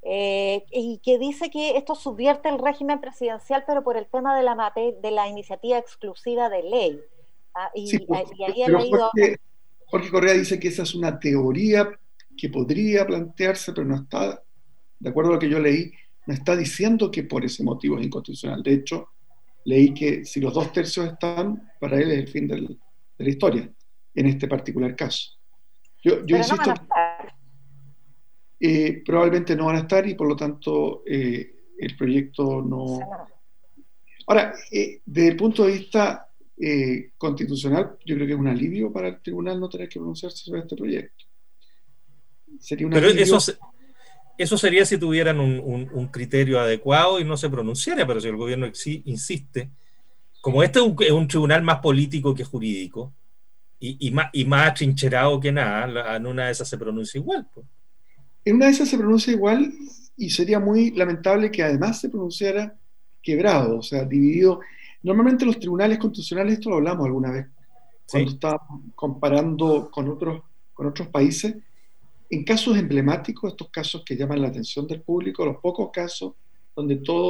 S3: y que dice que esto subvierte el régimen presidencial, pero por el tema de la iniciativa exclusiva de ley.
S8: Y ahí he leído... Jorge Correa dice que esa es una teoría que podría plantearse, pero no está, de acuerdo a lo que yo leí, no está diciendo que por ese motivo es inconstitucional. De hecho, leí que si los 2/3 están, para él es el fin de la historia, en este particular caso. Yo insisto, probablemente no van a estar, y por lo tanto el proyecto no... Ahora, desde el punto de vista constitucional, yo creo que es un alivio para el tribunal no tener que pronunciarse sobre este proyecto. Sería un alivio...
S2: Eso sería si tuvieran un criterio adecuado y no se pronunciara, pero si el gobierno insiste, como este es un tribunal más político que jurídico, y más atrincherado que nada, en una de esas se pronuncia igual. Pues.
S8: En una de esas se pronuncia igual, y sería muy lamentable que además se pronunciara quebrado, o sea, dividido. Normalmente los tribunales constitucionales, esto lo hablamos alguna vez, cuando estábamos comparando con otros países, en casos emblemáticos, estos casos que llaman la atención del público, los pocos casos donde todo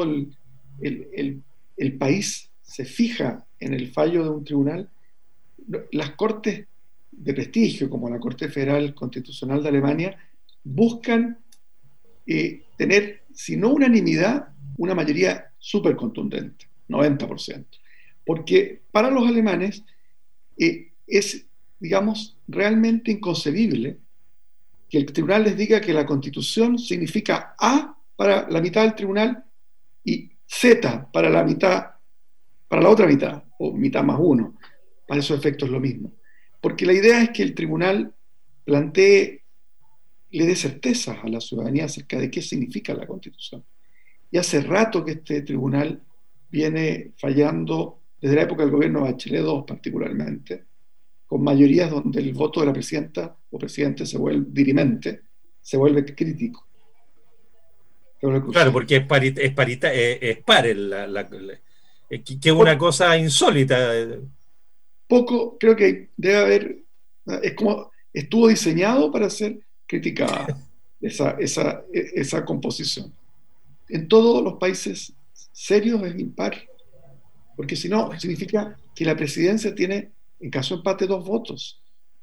S8: el país se fija en el fallo de un tribunal, las cortes de prestigio, como la Corte Federal Constitucional de Alemania, buscan tener, si no unanimidad, una mayoría súper contundente, 90%. Porque para los alemanes es, digamos, realmente inconcebible que el tribunal les diga que la Constitución significa A para la mitad del tribunal y Z para la otra mitad, o mitad más uno. Para esos efectos es lo mismo. Porque la idea es que el tribunal le dé certezas a la ciudadanía acerca de qué significa la Constitución. Y hace rato que este tribunal viene fallando, desde la época del gobierno Bachelet II particularmente, con mayorías donde el voto de la presidenta o presidente se vuelve dirimente, se vuelve crítico.
S2: Claro, porque es par, que es una cosa insólita.
S8: Poco, creo que debe haber, es como, estuvo diseñado para ser criticada esa composición. En todos los países serios es impar, porque si no, significa que la presidencia tiene En caso de empate, 2 votos.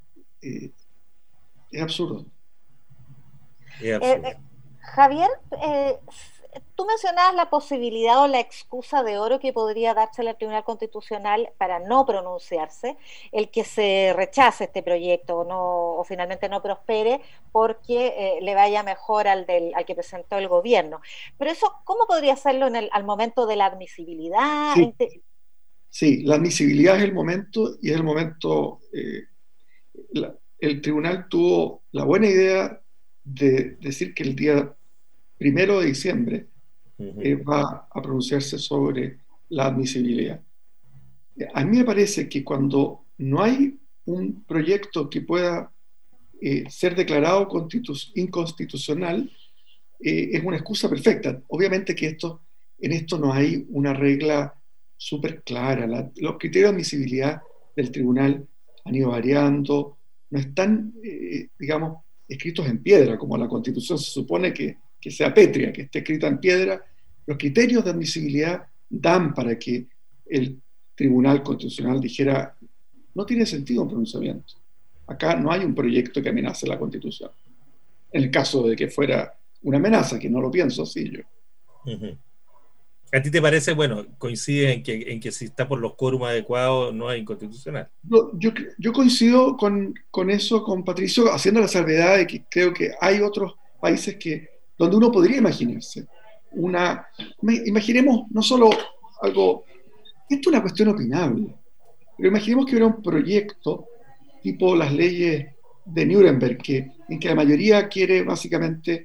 S8: Es absurdo.
S3: Javier, tú mencionabas la posibilidad o la excusa de oro que podría dársele al Tribunal Constitucional para no pronunciarse, el que se rechace este proyecto o finalmente no prospere porque le vaya mejor al que presentó el gobierno. Pero eso, ¿cómo podría hacerlo al momento de la admisibilidad?
S8: Sí, la admisibilidad es el momento, y es el momento... el tribunal tuvo la buena idea de decir que el día 1 de diciembre va a pronunciarse sobre la admisibilidad. A mí me parece que cuando no hay un proyecto que pueda ser declarado inconstitucional, es una excusa perfecta. Obviamente que en esto no hay una regla súper clara. Los criterios de admisibilidad del tribunal han ido variando, no están, digamos, escritos en piedra, como la Constitución se supone que sea pétrea, que esté escrita en piedra. Los criterios de admisibilidad dan para que el Tribunal Constitucional dijera: no tiene sentido un pronunciamiento. Acá no hay un proyecto que amenace la Constitución. En el caso de que fuera una amenaza, que no lo pienso así yo.
S2: ¿A ti te parece, bueno, coincides en que si está por los quórum adecuados no es inconstitucional?
S8: Yo coincido con eso, con Patricio, haciendo la salvedad de que creo que hay otros países donde uno podría imaginarse. Imaginemos no solo algo, esto es una cuestión opinable, pero imaginemos que hubiera un proyecto tipo las leyes de Nuremberg, en que la mayoría quiere básicamente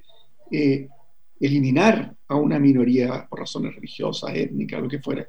S8: eliminar a una minoría por razones religiosas, étnicas, lo que fuera.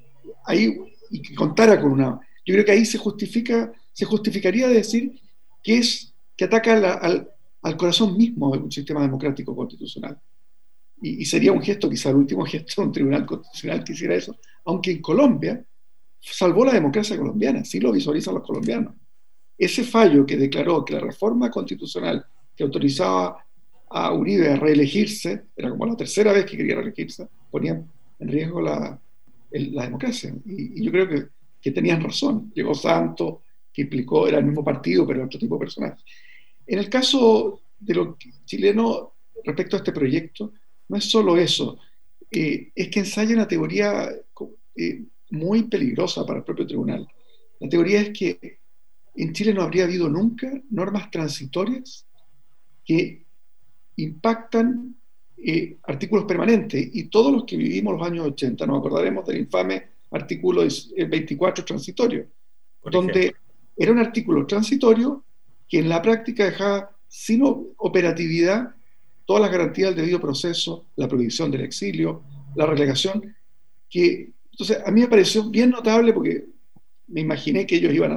S8: Y que contara con una... Yo creo que ahí se justificaría decir que ataca al corazón mismo de un sistema democrático constitucional. Y sería un gesto, quizá el último gesto de un tribunal constitucional que hiciera eso, aunque en Colombia salvó la democracia colombiana, sí lo visualizan los colombianos. Ese fallo que declaró que la reforma constitucional que autorizaba a Uribe a reelegirse, era como la tercera vez que quería reelegirse, ponía en riesgo la democracia. Y yo creo que tenían razón. Llegó Santos, que implicó, era el mismo partido, pero otro tipo de personajes. En el caso de los chilenos, respecto a este proyecto, no es solo eso, es que ensaya una teoría muy peligrosa para el propio tribunal. La teoría es que en Chile no habría habido nunca normas transitorias que impactan artículos permanentes, y todos los que vivimos los años 80 nos acordaremos del infame artículo 24 transitorio, donde era un artículo transitorio que en la práctica dejaba sin operatividad todas las garantías del debido proceso, la prohibición del exilio, la relegación, entonces a mí me pareció bien notable, porque me imaginé que ellos iban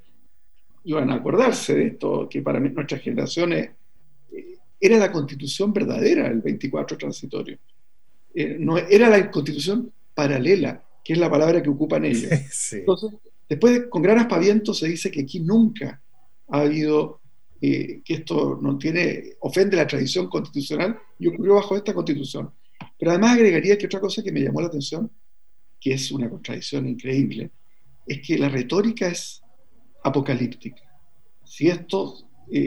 S8: a acordarse de esto, que para nuestras generaciones era la constitución verdadera, el 24 transitorio. No, era la constitución paralela, que es la palabra que ocupan ellos.
S2: Sí.
S8: Entonces, después, con gran aspaviento, se dice que aquí nunca ha habido, que esto ofende la tradición constitucional, y ocurrió bajo esta constitución. Pero además agregaría que otra cosa que me llamó la atención, que es una contradicción increíble, es que la retórica es apocalíptica. Si esto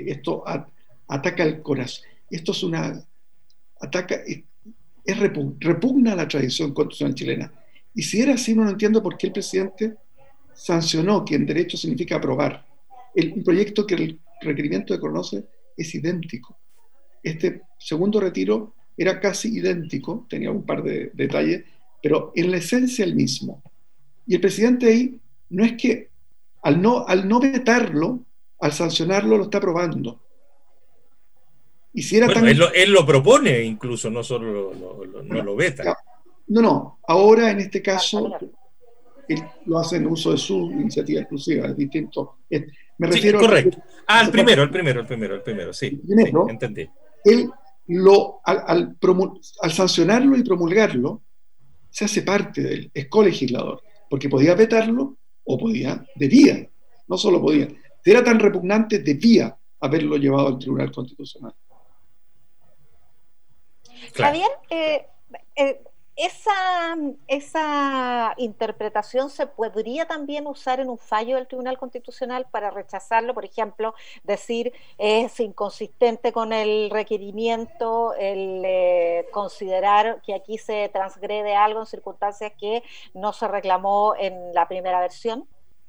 S8: ataca el corazón, esto es repugna a la tradición constitucional chilena. Y si era así, no entiendo por qué el presidente sancionó, que en derecho significa aprobar, un proyecto que el requerimiento de conoce es idéntico. Este segundo retiro era casi idéntico, tenía un par de detalles, pero en la esencia el mismo. Y el presidente ahí, no es que al no vetarlo, al sancionarlo, lo está aprobando. Y si era
S2: él lo propone incluso, no solo no lo veta.
S8: No, ahora en este caso él lo hace en uso de su iniciativa exclusiva, es distinto. Me refiero,
S2: sí, correcto. El primero, sí,
S8: primero,
S2: sí, entendí.
S8: Él al sancionarlo y promulgarlo, se hace parte de él, es colegislador, porque podía vetarlo o debía, no solo podía, si era tan repugnante, debía haberlo llevado al Tribunal Constitucional.
S3: Claro. Javier, esa interpretación se podría también usar en un fallo del Tribunal Constitucional para rechazarlo, por ejemplo, decir es inconsistente con el requerimiento el considerar que aquí se transgrede algo en circunstancias que no se reclamó en la primera versión.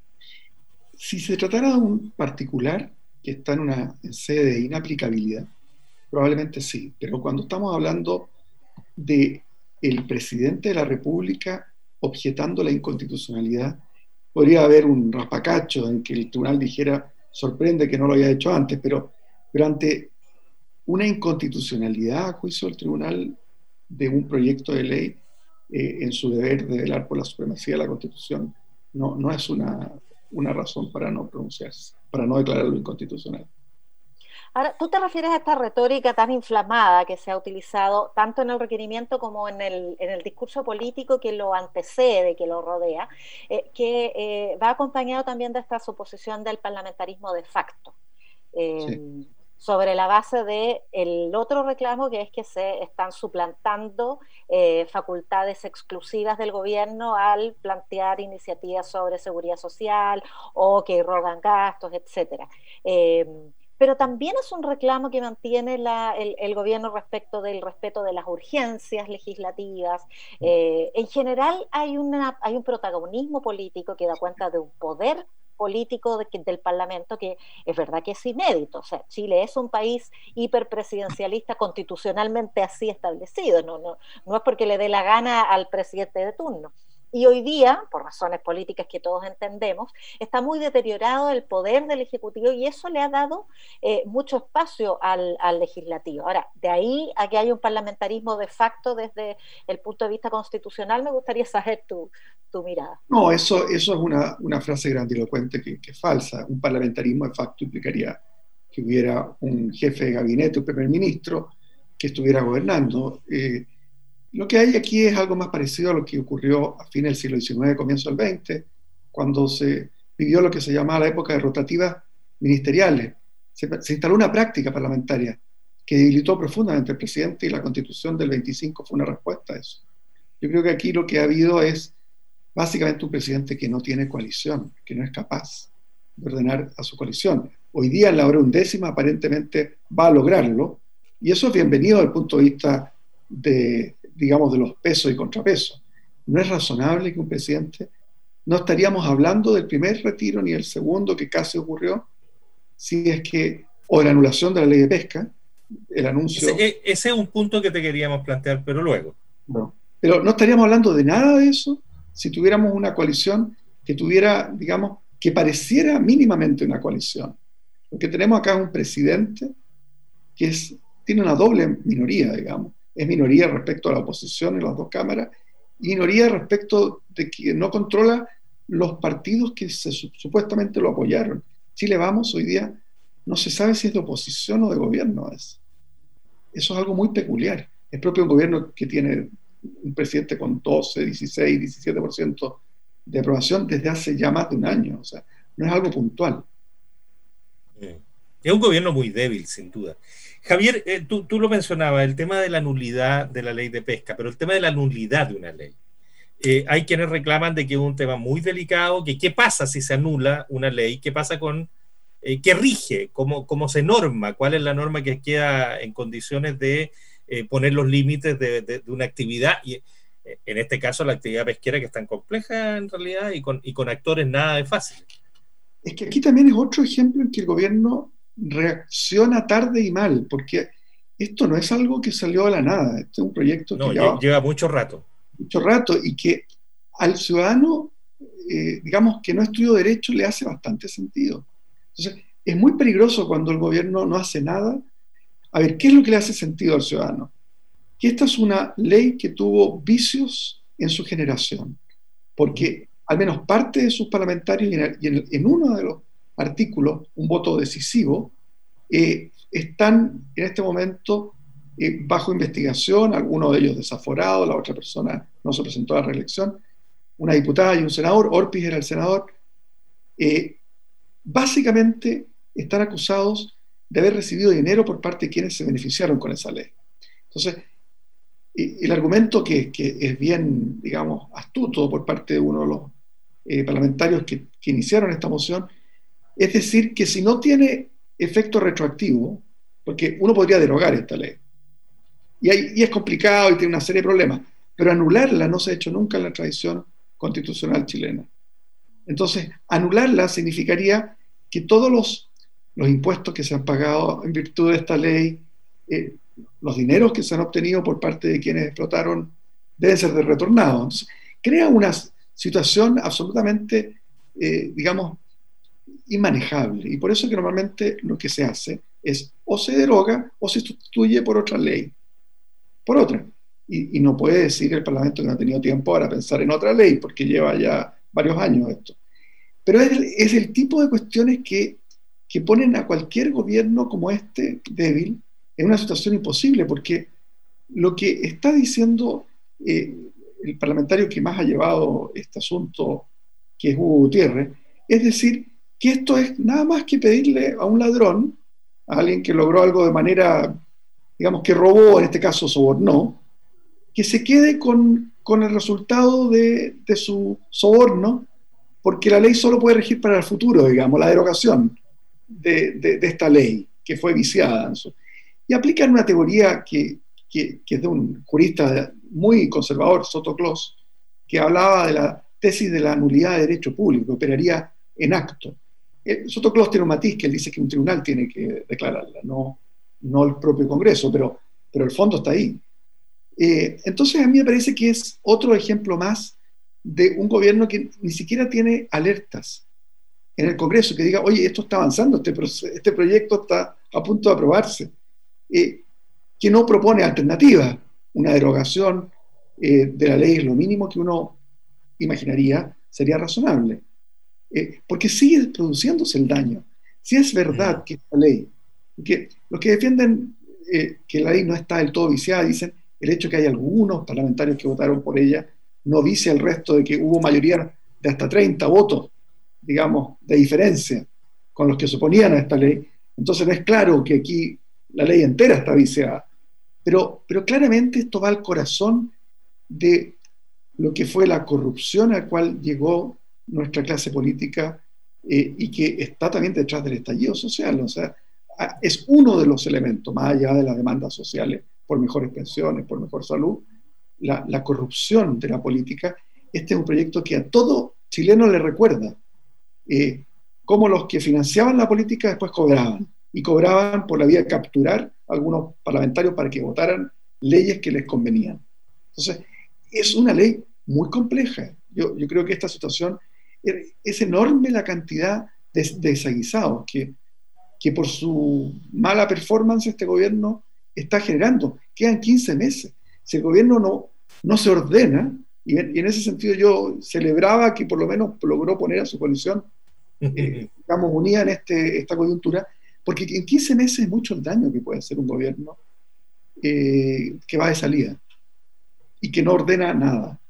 S8: Si se tratara de un particular que está en sede de inaplicabilidad, probablemente sí, pero cuando estamos hablando de el presidente de la República objetando la inconstitucionalidad, podría haber un raspacacho en que el tribunal dijera, sorprende que no lo haya hecho antes, pero ante una inconstitucionalidad a juicio del tribunal de un proyecto de ley en su deber de velar por la supremacía de la Constitución, no es una razón para no pronunciarse, para no declararlo inconstitucional.
S3: Ahora, tú te refieres a esta retórica tan inflamada que se ha utilizado tanto en el requerimiento como en el discurso político que lo antecede, que lo rodea, que va acompañado también de esta suposición del parlamentarismo de facto, sí, sobre la base del otro reclamo, que es que se están suplantando facultades exclusivas del gobierno al plantear iniciativas sobre seguridad social o que irrogan gastos, etcétera. Pero también es un reclamo que mantiene el gobierno respecto del respeto de las urgencias legislativas. En general hay un protagonismo político que da cuenta de un poder político del Parlamento que es verdad que es inédito. O sea, Chile es un país hiperpresidencialista constitucionalmente así establecido. No es porque le dé la gana al presidente de turno. Y hoy día, por razones políticas que todos entendemos, está muy deteriorado el poder del Ejecutivo y eso le ha dado mucho espacio al Legislativo. Ahora, de ahí a que haya un parlamentarismo de facto desde el punto de vista constitucional, me gustaría saber tu mirada.
S8: No, eso es una frase grandilocuente que es falsa. Un parlamentarismo de facto implicaría que hubiera un jefe de gabinete, un primer ministro, que estuviera gobernando. Lo que hay aquí es algo más parecido a lo que ocurrió a fines del siglo XIX, comienzo del XX, cuando se vivió lo que se llamaba la época de rotativas ministeriales. Se instaló una práctica parlamentaria que debilitó profundamente al presidente y la Constitución del 25 fue una respuesta a eso. Yo creo que aquí lo que ha habido es básicamente un presidente que no tiene coalición, que no es capaz de ordenar a su coalición. Hoy día en la hora undécima aparentemente va a lograrlo y eso es bienvenido desde el punto de vista de los pesos y contrapesos. No es razonable que un presidente, no estaríamos hablando del primer retiro ni del segundo que casi ocurrió, si es que, o de la anulación de la ley de pesca, el anuncio...
S2: Ese es un punto que te queríamos plantear, pero luego.
S8: No, pero no estaríamos hablando de nada de eso si tuviéramos una coalición que tuviera, que pareciera mínimamente una coalición. Lo que tenemos acá es un presidente que tiene una doble minoría, es minoría respecto a la oposición en las dos cámaras y minoría respecto de que no controla los partidos que supuestamente lo apoyaron. Chile Vamos hoy día no se sabe si es de oposición o de gobierno. Eso es algo muy peculiar. Es propio un gobierno que tiene un presidente con 12, 16, 17% de aprobación desde hace ya más de un año. O sea, no es algo puntual.
S2: Es un gobierno muy débil, sin duda. Javier, tú lo mencionabas, el tema de la nulidad de la ley de pesca, pero el tema de la nulidad de una ley. Hay quienes reclaman de que es un tema muy delicado, que qué pasa si se anula una ley, qué pasa con, qué rige, cómo se norma, cuál es la norma que queda en condiciones de poner los límites de una actividad, y en este caso la actividad pesquera que es tan compleja en realidad y con actores nada de fáciles.
S8: Es que aquí también es otro ejemplo en que el gobierno reacciona tarde y mal, porque esto no es algo que salió de la nada, este es un proyecto que
S2: lleva mucho rato.
S8: Mucho rato, y que al ciudadano, que no estudió Derecho, le hace bastante sentido. Entonces, es muy peligroso cuando el gobierno no hace nada. A ver, ¿qué es lo que le hace sentido al ciudadano? Que esta es una ley que tuvo vicios en su generación, porque al menos parte de sus parlamentarios, en uno de los artículos, un voto decisivo, están en este momento bajo investigación, algunos de ellos desaforados, la otra persona no se presentó a la reelección, una diputada y un senador, Orpiz era el senador, básicamente están acusados de haber recibido dinero por parte de quienes se beneficiaron con esa ley. Entonces, el argumento que es bien, digamos, astuto por parte de uno de los parlamentarios que iniciaron esta moción, es decir, que si no tiene efecto retroactivo, porque uno podría derogar esta ley, y es complicado y tiene una serie de problemas, pero anularla no se ha hecho nunca en la tradición constitucional chilena. Entonces, anularla significaría que todos los impuestos que se han pagado en virtud de esta ley, los dineros que se han obtenido por parte de quienes explotaron, deben ser retornados. Entonces, crea una situación absolutamente, digamos, inmanejable. Y por eso que normalmente lo que se hace es o se deroga o se sustituye por otra ley, por otra. Y no puede decir el Parlamento que no ha tenido tiempo para pensar en otra ley, porque lleva ya varios años esto. Pero es el tipo de cuestiones que ponen a cualquier gobierno como este, débil, en una situación imposible, porque lo que está diciendo el parlamentario que más ha llevado este asunto, que es Hugo Gutiérrez, es decir, que esto es nada más que pedirle a un ladrón, a alguien que logró algo de manera, digamos, que robó, en este caso sobornó, que se quede con el resultado de su soborno, porque la ley solo puede regir para el futuro, digamos, la derogación de esta ley, que fue viciada. Y aplican una teoría que es de un jurista muy conservador, Soto Clos, que hablaba de la tesis de la nulidad de derecho público, operaría en acto. Soto Clos tiene un matiz que él dice que un tribunal tiene que declararla, no el propio Congreso, pero el fondo está ahí. Entonces a mí me parece que es otro ejemplo más de un gobierno que ni siquiera tiene alertas en el Congreso, que diga, oye, esto está avanzando, este proyecto está a punto de aprobarse, que no propone alternativas. Una derogación de la ley es lo mínimo que uno imaginaría sería razonable, porque sigue produciéndose el daño. Si es verdad que esta ley, que los que defienden que la ley no está del todo viciada, dicen el hecho de que hay algunos parlamentarios que votaron por ella no vicia el resto de que hubo mayoría de hasta 30 votos, digamos, de diferencia con los que se oponían a esta ley. Entonces no es claro que aquí la ley entera está viciada. Pero claramente esto va al corazón de lo que fue la corrupción a la cual llegó nuestra clase política y que está también detrás del estallido social. O sea, es uno de los elementos, más allá de las demandas sociales por mejores pensiones, por mejor salud, la corrupción de la política. Este es un proyecto que a todo chileno le recuerda cómo los que financiaban la política después cobraban, y cobraban por la vía de capturar a algunos parlamentarios para que votaran leyes que les convenían. Entonces, es una ley muy compleja. Yo creo que esta situación, es enorme la cantidad de desaguisados que por su mala performance este gobierno está generando. Quedan 15 meses. Si el gobierno no se ordena, y en ese sentido yo celebraba que por lo menos logró poner a su coalición, digamos, unida en esta coyuntura, porque en 15 meses es mucho el daño que puede hacer un gobierno que va de salida y que no ordena nada.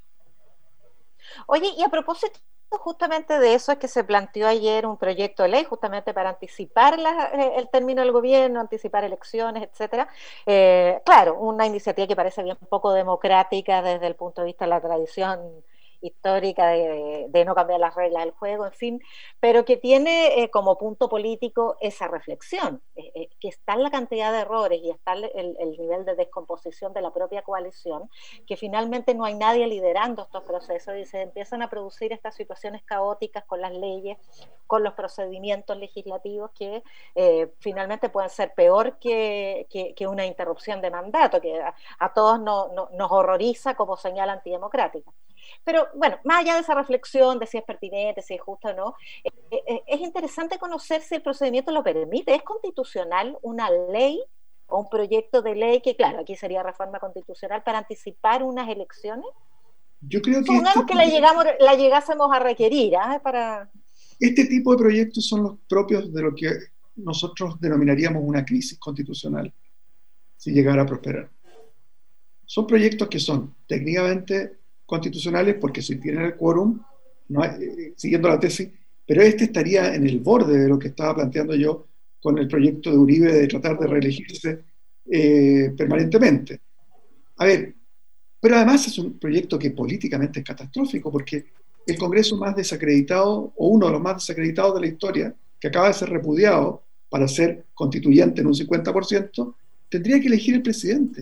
S3: Oye, y a propósito justamente de eso es que se planteó ayer un proyecto de ley justamente para anticipar el término del gobierno, anticipar elecciones, etcétera. Claro, una iniciativa que parece bien poco democrática desde el punto de vista de la tradición histórica de no cambiar las reglas del juego, en fin, pero que tiene como punto político esa reflexión, que está en la cantidad de errores y está el nivel de descomposición de la propia coalición, que finalmente no hay nadie liderando estos procesos y se empiezan a producir estas situaciones caóticas con las leyes, con los procedimientos legislativos que finalmente pueden ser peor que una interrupción de mandato, que a todos nos horroriza como señal antidemocrática. Pero bueno, más allá de esa reflexión de si es pertinente, si es justo o no, es interesante conocer si el procedimiento lo permite. ¿Es constitucional una ley o un proyecto de ley que, claro, aquí sería reforma constitucional para anticipar unas elecciones?
S8: Yo creo que
S3: supongamos que la llegásemos a requerir, para...
S8: Este tipo de proyectos son los propios de lo que nosotros denominaríamos una crisis constitucional, si llegara a prosperar. Son proyectos que son técnicamente constitucionales porque si tienen el quórum, siguiendo la tesis, pero este estaría en el borde de lo que estaba planteando yo con el proyecto de Uribe de tratar de reelegirse permanentemente. A ver, Pero además es un proyecto que políticamente es catastrófico, porque el Congreso más desacreditado, o uno de los más desacreditados de la historia, que acaba de ser repudiado para ser constituyente en un 50%, tendría que elegir el presidente.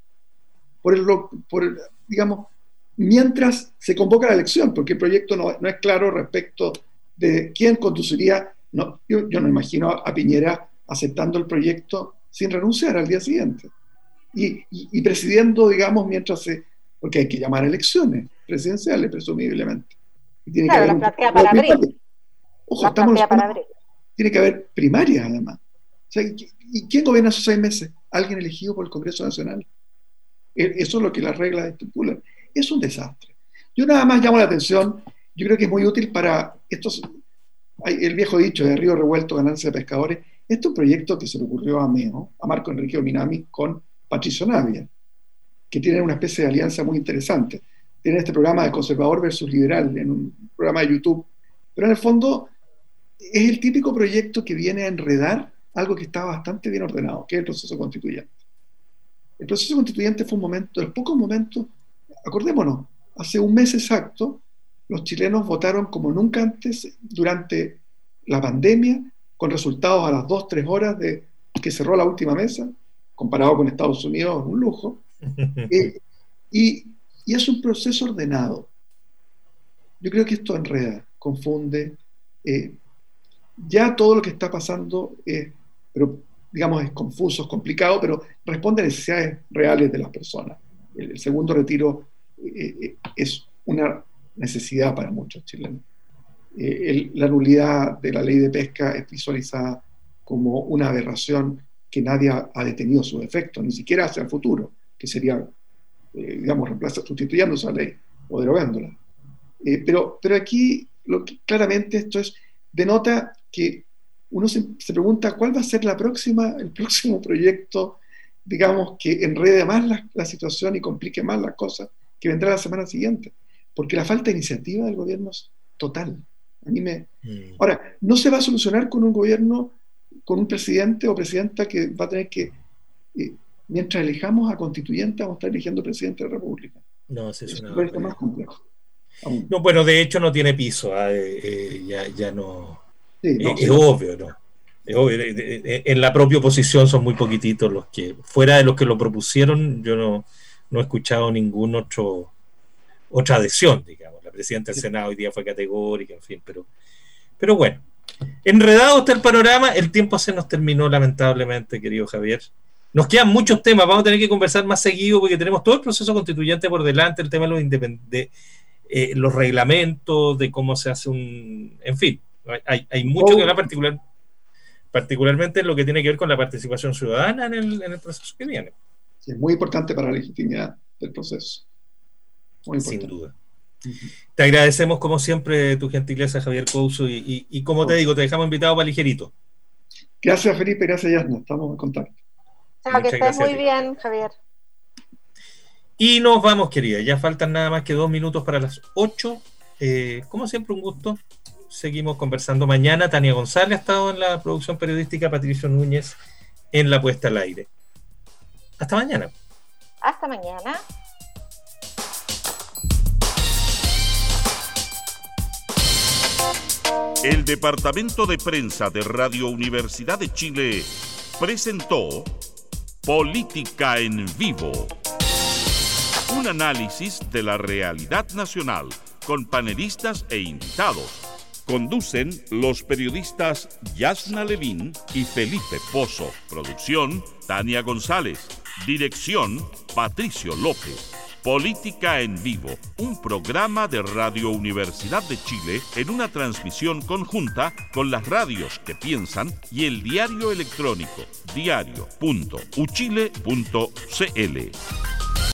S8: Digamos, mientras se convoca la elección, porque el proyecto no es claro respecto de quién conduciría. No, yo no imagino a Piñera aceptando el proyecto sin renunciar al día siguiente. Y presidiendo, digamos, porque hay que llamar a elecciones presidenciales, presumiblemente. Y tiene
S3: claro,
S8: que haber
S3: la plantea para abril.
S8: Ojo, tiene que haber primarias, además. O sea, ¿y quién gobierna esos 6 meses? Alguien elegido por el Congreso Nacional. Eso es lo que las reglas estipulan. Es un desastre. Yo nada más llamo la atención, yo creo que es muy útil para estos, el viejo dicho de río revuelto, ganancia de pescadores. Este es un proyecto que se le ocurrió a Meo, a Marco Enrique Ominami, con Patricio Navia, que tienen una especie de alianza muy interesante. Tienen este programa de conservador versus liberal en un programa de YouTube, pero en el fondo es el típico proyecto que viene a enredar algo que está bastante bien ordenado, que es el proceso constituyente. El proceso constituyente fue un momento, de los pocos momentos, acordémonos, hace un mes exacto, los chilenos votaron como nunca antes durante la pandemia, con resultados a las 2-3 horas de que cerró la última mesa, comparado con Estados Unidos, un lujo. Y es un proceso ordenado. Yo creo que esto enreda, confunde. Ya todo lo que está pasando pero digamos, es confuso, es complicado, pero responde a necesidades reales de las personas. El segundo retiro es una necesidad para muchos chilenos. La nulidad de la ley de pesca es visualizada como una aberración que nadie ha detenido sus efectos, ni siquiera hacia el futuro, que sería, digamos, sustituyendo esa ley o derogándola. Pero aquí, claramente esto denota que uno se pregunta cuál va a ser el próximo proyecto, digamos, que enrede más la situación y complique más las cosas, que vendrá la semana siguiente. Porque la falta de iniciativa del gobierno es total. Ahora, no se va a solucionar con un gobierno, con un presidente o presidenta que va a tener que, mientras elijamos a constituyente, vamos a estar eligiendo presidente de la República.
S2: No, es
S8: más complejo.
S2: No, bueno, de hecho no tiene piso. Ya no.
S8: Sí,
S2: es obvio, ¿no? Es obvio. En la propia oposición son muy poquititos los que, fuera de los que lo propusieron, yo no he escuchado ningún otra adhesión, digamos. La presidenta del Senado hoy día fue categórica, en fin, pero bueno. Enredado está el panorama, el tiempo se nos terminó lamentablemente, querido Javier. Nos quedan muchos temas, vamos a tener que conversar más seguido porque tenemos todo el proceso constituyente por delante, el tema de los reglamentos, de cómo se hace en fin, hay mucho que hablar particularmente en lo que tiene que ver con la participación ciudadana en el proceso que viene.
S8: Sí, es muy importante para la legitimidad del proceso. Muy importante.
S2: Sin duda. Te agradecemos como siempre tu gentileza, Javier Couso, y como te digo, te dejamos invitado para ligerito.
S8: Gracias, Felipe, gracias, Yasna, estamos en contacto.
S3: Chao, que estés muy bien, Javier.
S2: Y nos vamos, querida, ya faltan nada más que 2 minutos para las 8. Como siempre, un gusto. Seguimos conversando mañana. Tania González ha estado en la producción periodística, Patricio Núñez en la puesta al aire. Hasta mañana.
S3: Hasta mañana.
S1: El Departamento de Prensa de Radio Universidad de Chile presentó Política en Vivo. Un análisis de la realidad nacional con panelistas e invitados. Conducen los periodistas Yasna Levín y Felipe Pozo. Producción, Tania González. Dirección, Patricio López. Política en Vivo, un programa de Radio Universidad de Chile en una transmisión conjunta con las radios que piensan y el diario electrónico diario.uchile.cl.